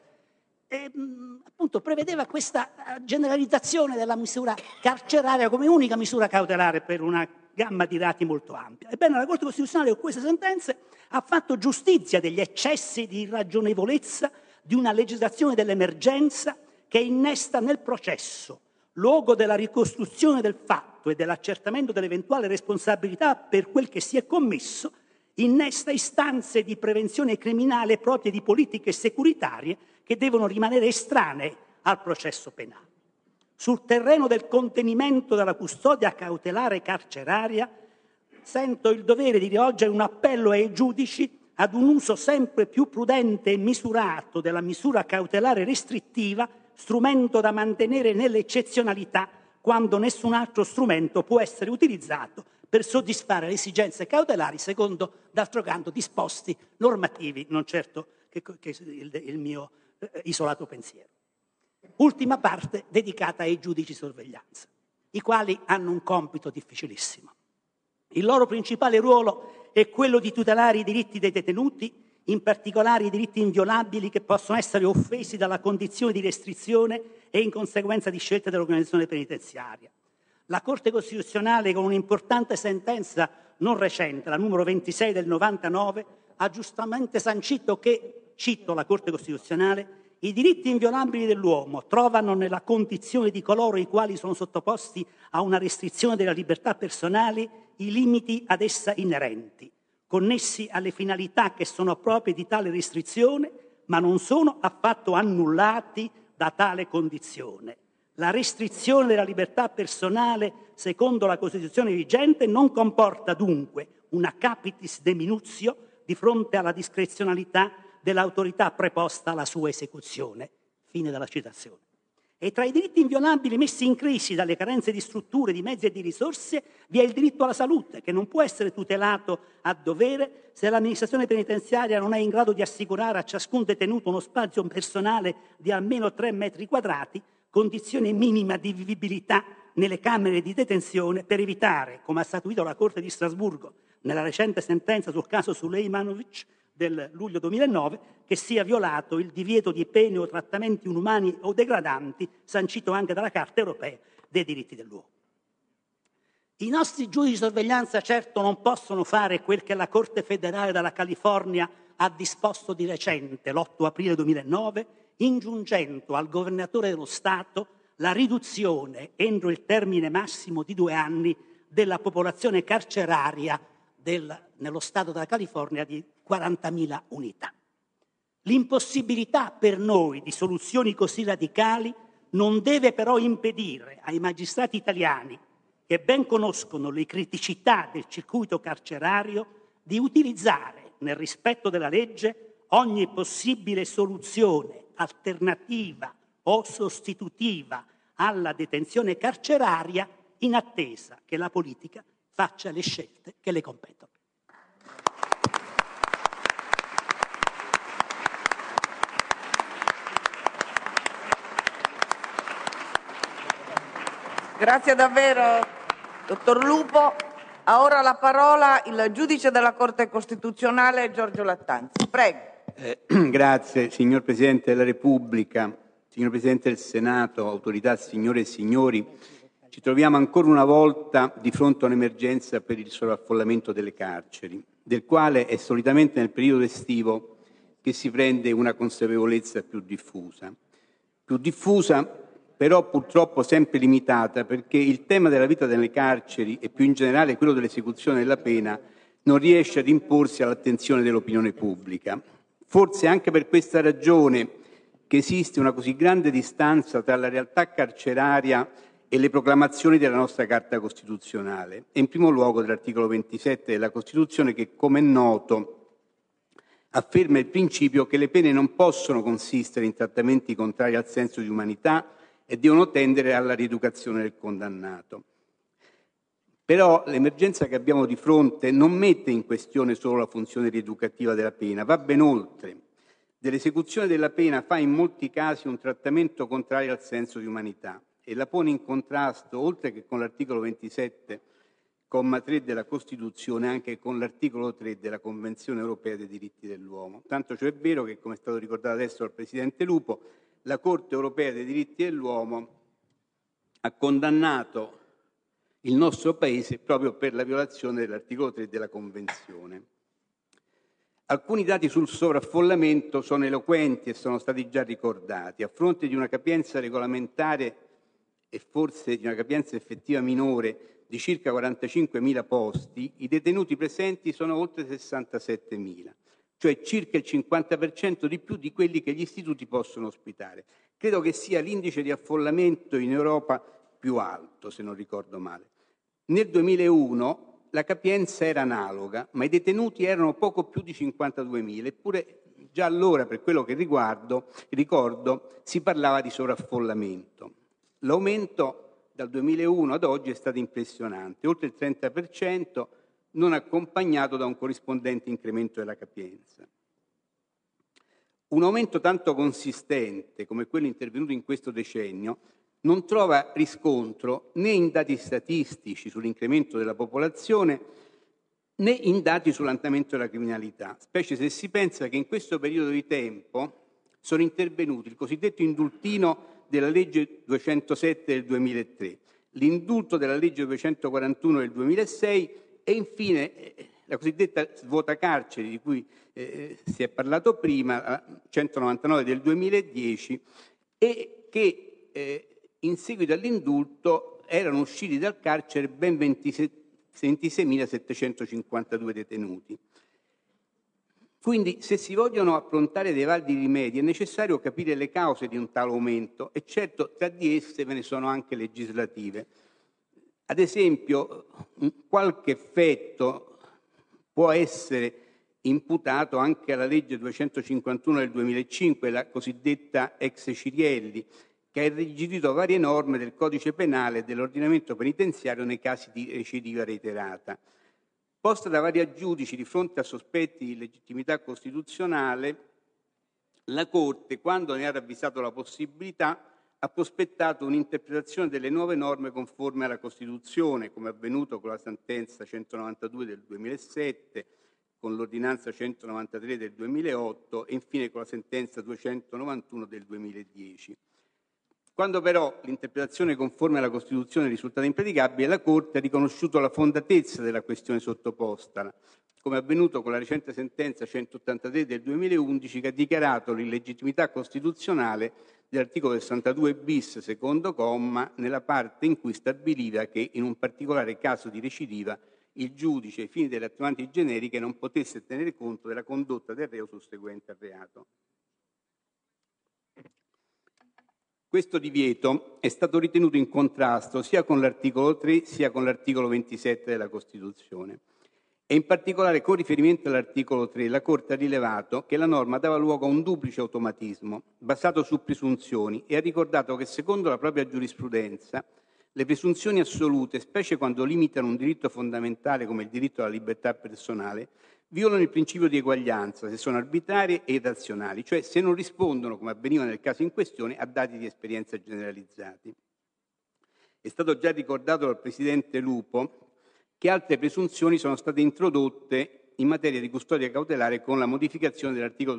appunto prevedeva questa generalizzazione della misura carceraria come unica misura cautelare per una gamma di reati molto ampia. Ebbene, la Corte Costituzionale con queste sentenze ha fatto giustizia degli eccessi di irragionevolezza di una legislazione dell'emergenza che innesta nel processo, luogo della ricostruzione del fatto e dell'accertamento dell'eventuale responsabilità per quel che si è commesso, innesta istanze di prevenzione criminale proprie di politiche securitarie che devono rimanere estranee al processo penale. Sul terreno del contenimento della custodia cautelare carceraria, sento il dovere di rivolgere un appello ai giudici ad un uso sempre più prudente e misurato della misura cautelare restrittiva, strumento da mantenere nell'eccezionalità quando nessun altro strumento può essere utilizzato per soddisfare le esigenze cautelari secondo, d'altro canto, disposti normativi, non certo che il mio isolato pensiero. Ultima parte dedicata ai giudici di sorveglianza, i quali hanno un compito difficilissimo. Il loro principale ruolo è quello di tutelare i diritti dei detenuti, in particolare i diritti inviolabili che possono essere offesi dalla condizione di restrizione e in conseguenza di scelte dell'organizzazione penitenziaria. La Corte Costituzionale, con un'importante sentenza non recente, la numero 26 del 99, ha giustamente sancito che, cito la Corte Costituzionale, i diritti inviolabili dell'uomo trovano nella condizione di coloro i quali sono sottoposti a una restrizione della libertà personale i limiti ad essa inerenti, connessi alle finalità che sono proprie di tale restrizione, ma non sono affatto annullati da tale condizione. La restrizione della libertà personale, secondo la Costituzione vigente, non comporta dunque una capitis deminutio di fronte alla discrezionalità dell'autorità preposta alla sua esecuzione. Fine della citazione. E tra i diritti inviolabili messi in crisi dalle carenze di strutture, di mezzi e di risorse vi è il diritto alla salute, che non può essere tutelato a dovere se l'amministrazione penitenziaria non è in grado di assicurare a ciascun detenuto uno spazio personale di almeno 3 metri quadrati, condizione minima di vivibilità nelle camere di detenzione per evitare, come ha statuito la Corte di Strasburgo nella recente sentenza sul caso Sulejmanovic del luglio 2009, che sia violato il divieto di pene o trattamenti inumani o degradanti sancito anche dalla Carta europea dei diritti dell'uomo. I nostri giudici di sorveglianza certo non possono fare quel che la Corte federale della California ha disposto di recente, l'8 aprile 2009, ingiungendo al governatore dello Stato la riduzione entro il termine massimo di 2 anni della popolazione carceraria nello Stato della California di 40.000 unità. L'impossibilità per noi di soluzioni così radicali non deve però impedire ai magistrati italiani, che ben conoscono le criticità del circuito carcerario, di utilizzare, nel rispetto della legge, ogni possibile soluzione alternativa o sostitutiva alla detenzione carceraria in attesa che la politica faccia le scelte che le competono. Grazie davvero, dottor Lupo. Ha ora la parola il giudice della Corte Costituzionale Giorgio Lattanzi. Prego. Grazie, signor Presidente della Repubblica, signor Presidente del Senato, autorità, signore e signori. Ci troviamo ancora una volta di fronte a un'emergenza per il sovraffollamento delle carceri, del quale è solitamente nel periodo estivo che si prende una consapevolezza più diffusa. Più diffusa, però purtroppo sempre limitata, perché il tema della vita nelle carceri e più in generale quello dell'esecuzione della pena non riesce ad imporsi all'attenzione dell'opinione pubblica. Forse anche per questa ragione che esiste una così grande distanza tra la realtà carceraria e le proclamazioni della nostra Carta Costituzionale, e in primo luogo dell'articolo 27 della Costituzione che, come è noto, afferma il principio che le pene non possono consistere in trattamenti contrari al senso di umanità e devono tendere alla rieducazione del condannato. Però l'emergenza che abbiamo di fronte non mette in questione solo la funzione rieducativa della pena, va ben oltre. Dell'esecuzione della pena fa in molti casi un trattamento contrario al senso di umanità e la pone in contrasto, oltre che con l'articolo 27, comma 3 della Costituzione, anche con l'articolo 3 della Convenzione europea dei diritti dell'uomo. Tanto ciò è vero che, come è stato ricordato adesso dal Presidente Lupo, la Corte europea dei diritti dell'uomo ha condannato il nostro Paese proprio per la violazione dell'articolo 3 della Convenzione. Alcuni dati sul sovraffollamento sono eloquenti e sono stati già ricordati. A fronte di una capienza regolamentare e forse di una capienza effettiva minore di circa 45.000 posti, i detenuti presenti sono oltre 67.000, cioè circa il 50% di più di quelli che gli istituti possono ospitare. Credo che sia l'indice di affollamento in Europa più alto, se non ricordo male. Nel 2001 la capienza era analoga, ma i detenuti erano poco più di 52.000, eppure già allora, per quello che ricordo, si parlava di sovraffollamento. L'aumento dal 2001 ad oggi è stato impressionante, oltre il 30%, non accompagnato da un corrispondente incremento della capienza. Un aumento tanto consistente come quello intervenuto in questo decennio non trova riscontro né in dati statistici sull'incremento della popolazione né in dati sull'andamento della criminalità, specie se si pensa che in questo periodo di tempo sono intervenuti il cosiddetto indultino della legge 207 del 2003, l'indulto della legge 241 del 2006 e infine la cosiddetta svuota carceri di cui si è parlato prima, 199 del 2010, e che in seguito all'indulto erano usciti dal carcere ben 26.752 detenuti. Quindi, se si vogliono approntare dei validi rimedi, è necessario capire le cause di un tale aumento e certo tra di esse ve ne sono anche legislative. Ad esempio, qualche effetto può essere imputato anche alla legge 251 del 2005, la cosiddetta ex Cirielli, che ha irrigidito varie norme del codice penale e dell'ordinamento penitenziario nei casi di recidiva reiterata. Posta da vari giudici di fronte a sospetti di illegittimità costituzionale, la Corte, quando ne ha ravvisato la possibilità, ha prospettato un'interpretazione delle nuove norme conforme alla Costituzione, come è avvenuto con la sentenza 192 del 2007, con l'ordinanza 193 del 2008 e infine con la sentenza 291 del 2010. Quando però l'interpretazione conforme alla Costituzione è risultata impraticabile, la Corte ha riconosciuto la fondatezza della questione sottoposta, come è avvenuto con la recente sentenza 183 del 2011 che ha dichiarato l'illegittimità costituzionale dell'articolo 62 bis, secondo comma, nella parte in cui stabiliva che in un particolare caso di recidiva il giudice, ai fini delle attenuanti generiche, non potesse tenere conto della condotta del reo susseguente al reato. Questo divieto è stato ritenuto in contrasto sia con l'articolo 3 sia con l'articolo 27 della Costituzione. E in particolare con riferimento all'articolo 3 la Corte ha rilevato che la norma dava luogo a un duplice automatismo basato su presunzioni e ha ricordato che secondo la propria giurisprudenza le presunzioni assolute, specie quando limitano un diritto fondamentale come il diritto alla libertà personale, violano il principio di eguaglianza se sono arbitrarie e irrazionali, cioè se non rispondono, come avveniva nel caso in questione, a dati di esperienza generalizzati. È stato già ricordato dal Presidente Lupo che altre presunzioni sono state introdotte in materia di custodia cautelare con la modificazione dell'articolo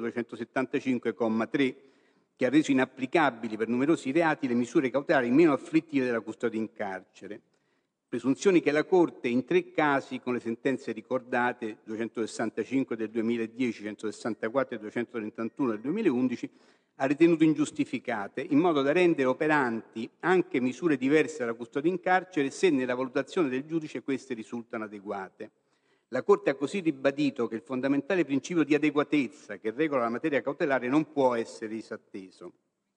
275,3, che ha reso inapplicabili per numerosi reati le misure cautelari meno afflittive della custodia in carcere. Presunzioni che la Corte in 3 casi, con le sentenze ricordate 265 del 2010, 164 e 231 del 2011, ha ritenuto ingiustificate, in modo da rendere operanti anche misure diverse dalla custodia in carcere se nella valutazione del giudice queste risultano adeguate. La Corte ha così ribadito che il fondamentale principio di adeguatezza che regola la materia cautelare non può essere disatteso.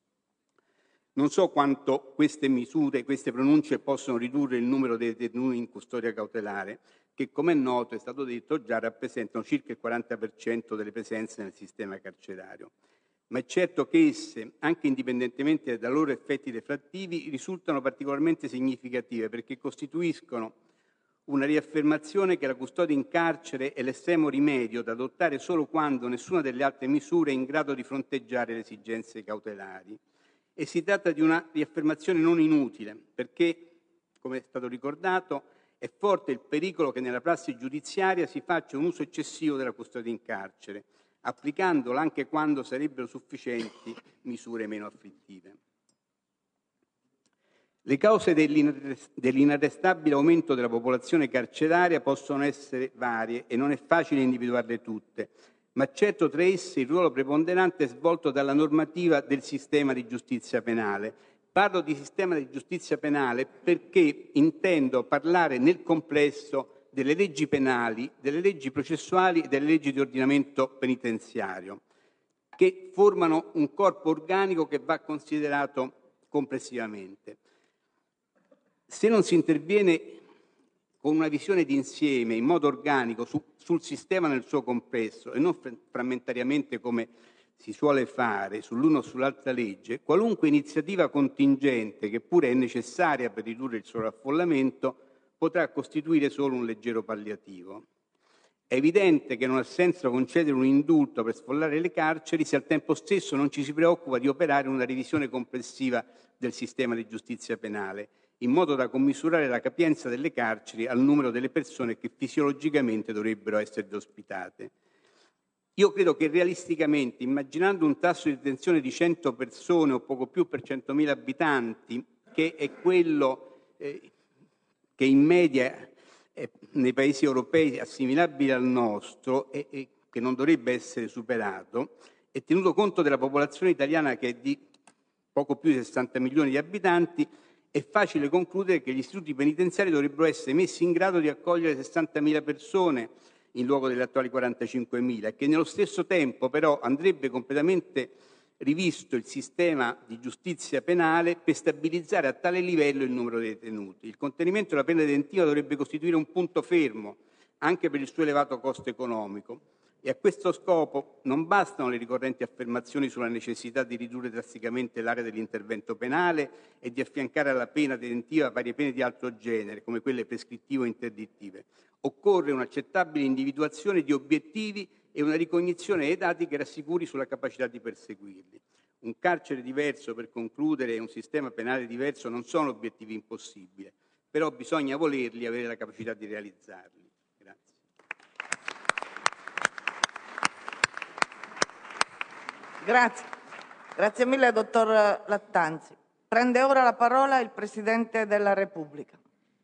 Non so quanto queste misure, queste pronunce possono ridurre il numero dei detenuti in custodia cautelare, che come è noto, è stato detto già, rappresentano circa il 40% delle presenze nel sistema carcerario. Ma è certo che esse, anche indipendentemente dai loro effetti deflattivi, risultano particolarmente significative perché costituiscono una riaffermazione che la custodia in carcere è l'estremo rimedio da adottare solo quando nessuna delle altre misure è in grado di fronteggiare le esigenze cautelari. E si tratta di una riaffermazione non inutile, perché, come è stato ricordato, è forte il pericolo che nella prassi giudiziaria si faccia un uso eccessivo della custodia in carcere, applicandola anche quando sarebbero sufficienti misure meno afflittive. Le cause dell'inarrestabile aumento della popolazione carceraria possono essere varie e non è facile individuarle tutte, ma certo tra esse il ruolo preponderante è svolto dalla normativa del sistema di giustizia penale. Parlo di sistema di giustizia penale perché intendo parlare nel complesso delle leggi penali, delle leggi processuali e delle leggi di ordinamento penitenziario, che formano un corpo organico che va considerato complessivamente. Se non si interviene con una visione d'insieme, in modo organico, sul sistema nel suo complesso e non frammentariamente come si suole fare sull'una o sull'altra legge, qualunque iniziativa contingente, che pure è necessaria per ridurre il sovraffollamento, potrà costituire solo un leggero palliativo. È evidente che non ha senso concedere un indulto per sfollare le carceri se al tempo stesso non ci si preoccupa di operare una revisione complessiva del sistema di giustizia penale, in modo da commisurare la capienza delle carceri al numero delle persone che fisiologicamente dovrebbero essere ospitate. Io credo che realisticamente, immaginando un tasso di detenzione di 100 persone o poco più per 100.000 abitanti, che è quello che in media nei paesi europei assimilabili al nostro e che non dovrebbe essere superato, e tenuto conto della popolazione italiana che è di poco più di 60 milioni di abitanti, è facile concludere che gli istituti penitenziari dovrebbero essere messi in grado di accogliere 60.000 persone in luogo delle attuali 45.000 e che nello stesso tempo però andrebbe completamente rivisto il sistema di giustizia penale per stabilizzare a tale livello il numero dei detenuti. Il contenimento della pena detentiva dovrebbe costituire un punto fermo anche per il suo elevato costo economico. E a questo scopo non bastano le ricorrenti affermazioni sulla necessità di ridurre drasticamente l'area dell'intervento penale e di affiancare alla pena detentiva varie pene di altro genere, come quelle prescrittive o interdittive. Occorre un'accettabile individuazione di obiettivi e una ricognizione dei dati che rassicuri sulla capacità di perseguirli. Un carcere diverso, per concludere, e un sistema penale diverso non sono obiettivi impossibili, però bisogna volerli e avere la capacità di realizzarli. Grazie mille, dottor Lattanzi. Prende ora la parola il Presidente della Repubblica.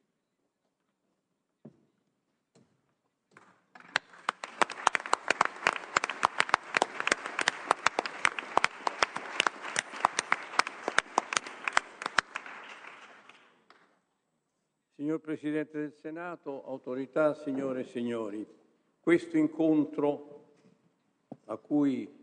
Signor Presidente del Senato, autorità, signore e signori, questo incontro, a cui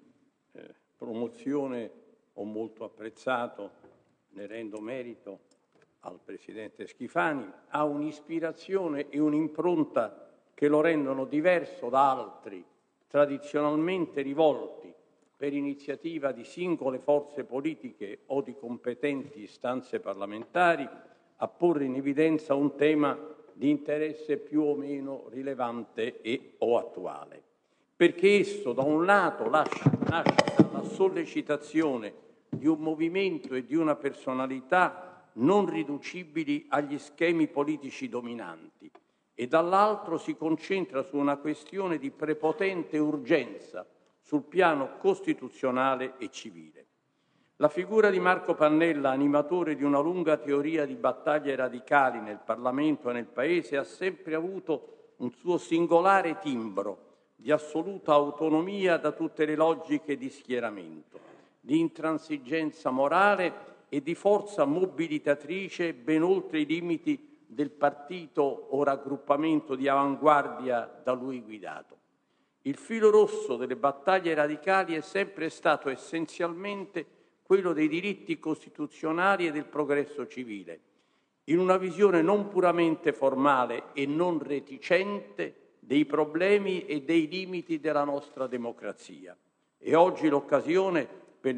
promozione ho molto apprezzato, ne rendo merito al Presidente Schifani, ha un'ispirazione e un'impronta che lo rendono diverso da altri tradizionalmente rivolti per iniziativa di singole forze politiche o di competenti istanze parlamentari a porre in evidenza un tema di interesse più o meno rilevante o attuale. Perché esso, da un lato, nasce dalla sollecitazione di un movimento e di una personalità non riducibili agli schemi politici dominanti e dall'altro si concentra su una questione di prepotente urgenza sul piano costituzionale e civile. La figura di Marco Pannella, animatore di una lunga teoria di battaglie radicali nel Parlamento e nel Paese, ha sempre avuto un suo singolare timbro di assoluta autonomia da tutte le logiche di schieramento, di intransigenza morale e di forza mobilitatrice ben oltre i limiti del partito o raggruppamento di avanguardia da lui guidato. Il filo rosso delle battaglie radicali è sempre stato essenzialmente quello dei diritti costituzionali e del progresso civile, in una visione non puramente formale e non reticente dei problemi e dei limiti della nostra democrazia. E oggi l'occasione per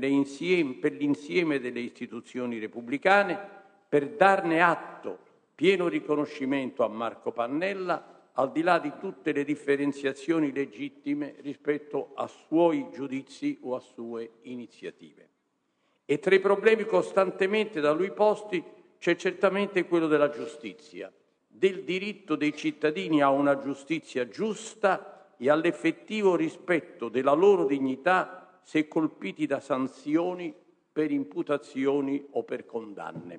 l'insieme delle istituzioni repubblicane per darne atto, pieno riconoscimento a Marco Pannella, al di là di tutte le differenziazioni legittime rispetto a suoi giudizi o a sue iniziative. E tra i problemi costantemente da lui posti c'è certamente quello della giustizia, del diritto dei cittadini a una giustizia giusta e all'effettivo rispetto della loro dignità se colpiti da sanzioni per imputazioni o per condanne.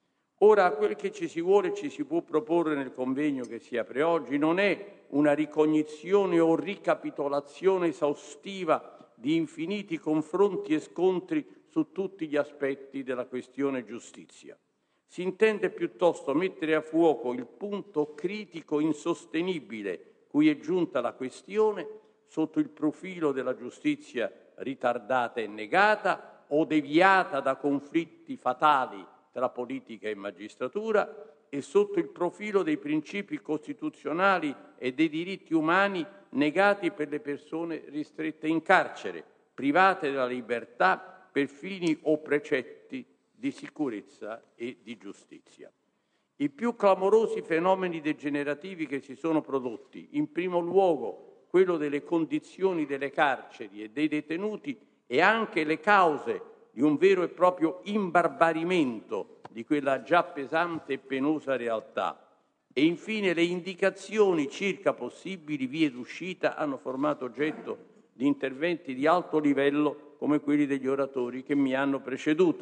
Ora, quel che ci si vuole e ci si può proporre nel convegno che si apre oggi non è una ricognizione o ricapitolazione esaustiva di infiniti confronti e scontri su tutti gli aspetti della questione giustizia. Si intende piuttosto mettere a fuoco il punto critico insostenibile cui è giunta la questione sotto il profilo della giustizia ritardata e negata o deviata da conflitti fatali tra politica e magistratura e sotto il profilo dei principi costituzionali e dei diritti umani negati per le persone ristrette in carcere, private della libertà per fini o precetti di sicurezza e di giustizia. I più clamorosi fenomeni degenerativi che si sono prodotti, in primo luogo quello delle condizioni delle carceri e dei detenuti e anche le cause di un vero e proprio imbarbarimento di quella già pesante e penosa realtà, e infine le indicazioni circa possibili vie d'uscita hanno formato oggetto di interventi di alto livello come quelli degli oratori che mi hanno preceduto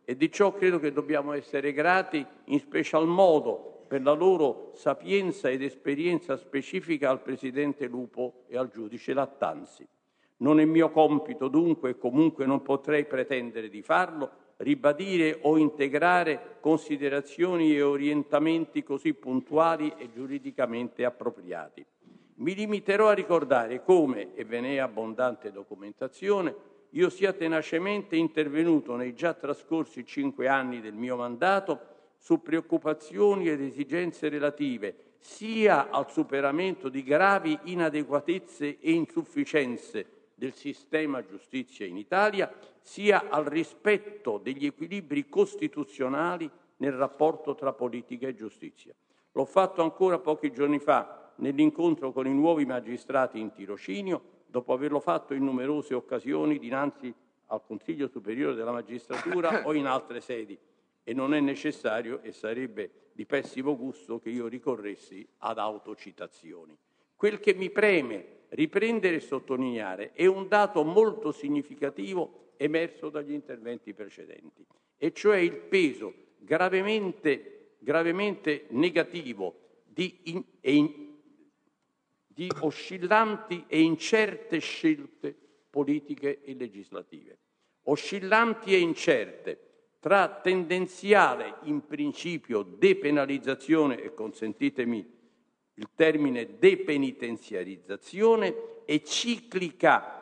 e di ciò credo che dobbiamo essere grati in special modo per la loro sapienza ed esperienza specifica al Presidente Lupo e al Giudice Lattanzi. Non è mio compito dunque, e comunque non potrei pretendere di farlo, ribadire o integrare considerazioni e orientamenti così puntuali e giuridicamente appropriati. Mi limiterò a ricordare come, e ve ne è abbondante documentazione, io sia tenacemente intervenuto nei già trascorsi 5 anni del mio mandato su preoccupazioni ed esigenze relative sia al superamento di gravi inadeguatezze e insufficienze del sistema giustizia in Italia, sia al rispetto degli equilibri costituzionali nel rapporto tra politica e giustizia. L'ho fatto ancora pochi giorni fa nell'incontro con i nuovi magistrati in tirocinio, dopo averlo fatto in numerose occasioni dinanzi al Consiglio Superiore della Magistratura o in altre sedi, e non è necessario e sarebbe di pessimo gusto che io ricorressi ad autocitazioni. Quel che mi preme riprendere e sottolineare è un dato molto significativo emerso dagli interventi precedenti, e cioè il peso gravemente negativo di oscillanti e incerte scelte politiche e legislative. Oscillanti e incerte tra tendenziale, in principio, depenalizzazione, e consentitemi il termine depenitenziarizzazione, e ciclica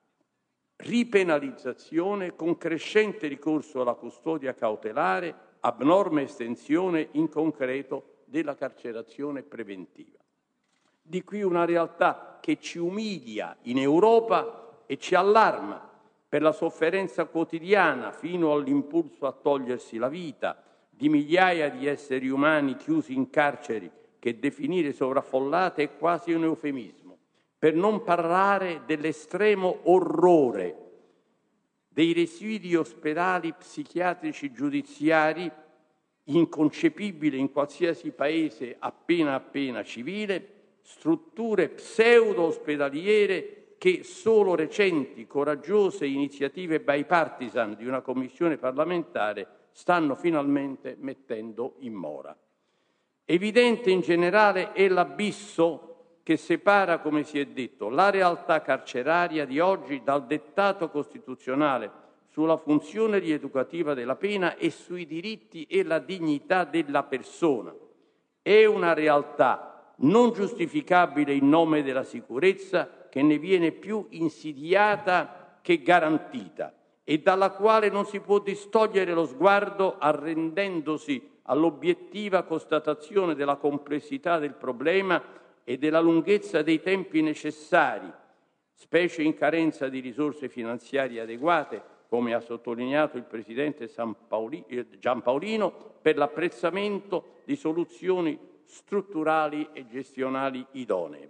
ripenalizzazione con crescente ricorso alla custodia cautelare, abnorme estensione in concreto della carcerazione preventiva. Di qui una realtà che ci umilia in Europa e ci allarma per la sofferenza quotidiana fino all'impulso a togliersi la vita di migliaia di esseri umani chiusi in carceri che definire sovraffollate è quasi un eufemismo, per non parlare dell'estremo orrore dei residui ospedali psichiatrici giudiziari, inconcepibile in qualsiasi paese appena civile, strutture pseudo-ospedaliere che solo recenti, coraggiose iniziative bipartisan di una commissione parlamentare stanno finalmente mettendo in mora. Evidente in generale è l'abisso che separa, come si è detto, la realtà carceraria di oggi dal dettato costituzionale sulla funzione rieducativa della pena e sui diritti e la dignità della persona. È una realtà non giustificabile in nome della sicurezza, che ne viene più insidiata che garantita e dalla quale non si può distogliere lo sguardo arrendendosi all'obiettiva constatazione della complessità del problema e della lunghezza dei tempi necessari, specie in carenza di risorse finanziarie adeguate, come ha sottolineato il Presidente Giampaolino, per l'apprezzamento di soluzioni strutturali e gestionali idonee.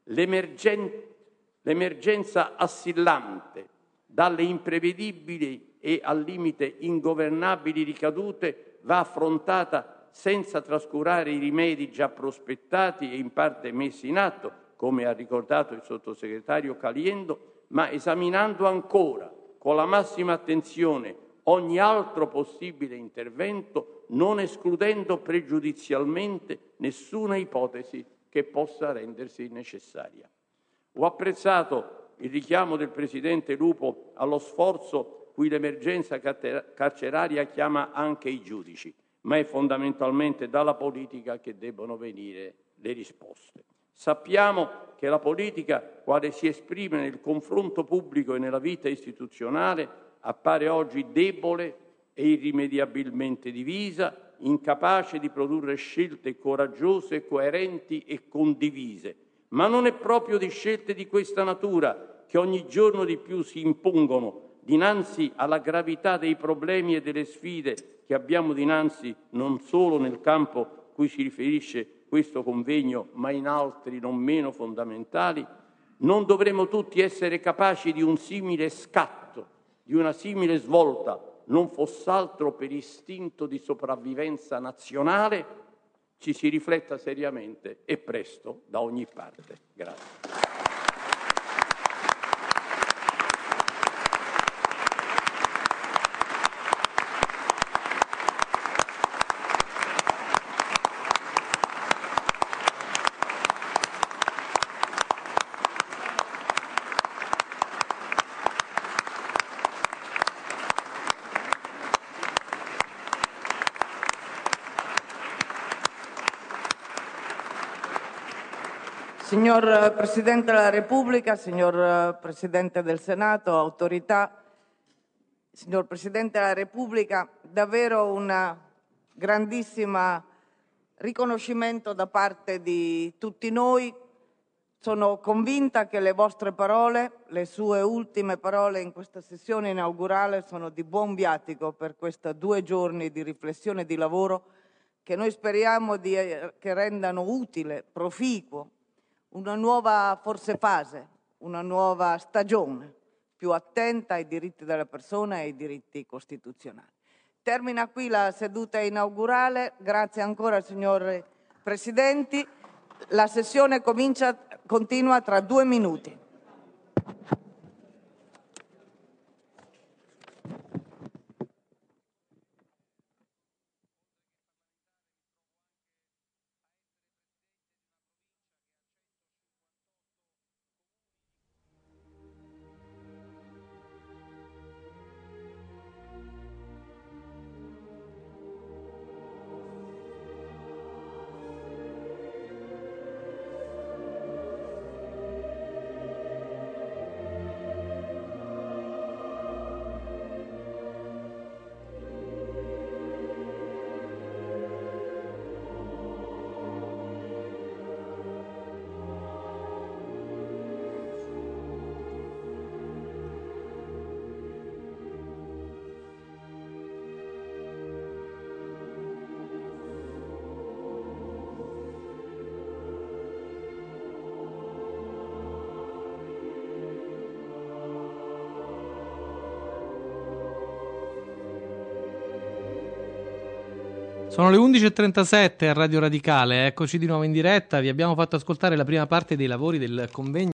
L'emergenza assillante, dalle imprevedibili e al limite ingovernabili ricadute, va affrontata senza trascurare i rimedi già prospettati e in parte messi in atto, come ha ricordato il sottosegretario Caliendo, ma esaminando ancora con la massima attenzione ogni altro possibile intervento, non escludendo pregiudizialmente nessuna ipotesi che possa rendersi necessaria. Ho apprezzato il richiamo del Presidente Lupo allo sforzo cui l'emergenza carceraria chiama anche i giudici, ma è fondamentalmente dalla politica che debbono venire le risposte. Sappiamo che la politica, quale si esprime nel confronto pubblico e nella vita istituzionale, appare oggi debole e irrimediabilmente divisa, incapace di produrre scelte coraggiose, coerenti e condivise. Ma non è proprio di scelte di questa natura che ogni giorno di più si impongono dinanzi alla gravità dei problemi e delle sfide che abbiamo dinanzi non solo nel campo cui si riferisce questo convegno, ma in altri non meno fondamentali. Non dovremo tutti essere capaci di un simile scatto, di una simile svolta, non foss'altro per istinto di sopravvivenza nazionale? Ci si rifletta seriamente e presto da ogni parte. Grazie. Signor Presidente della Repubblica, signor Presidente del Senato, autorità, signor Presidente della Repubblica, davvero un grandissimo riconoscimento da parte di tutti noi. Sono convinta che le vostre parole, le sue ultime parole in questa sessione inaugurale, sono di buon viatico per questi 2 giorni di riflessione e di lavoro che noi speriamo che rendano utile, proficuo, una nuova forse fase, una nuova stagione più attenta ai diritti della persona e ai diritti costituzionali. Termina qui la seduta inaugurale. Grazie ancora, signori Presidenti. La sessione continua tra 2 minuti. Sono le 11.37 a Radio Radicale, eccoci di nuovo in diretta, vi abbiamo fatto ascoltare la prima parte dei lavori del convegno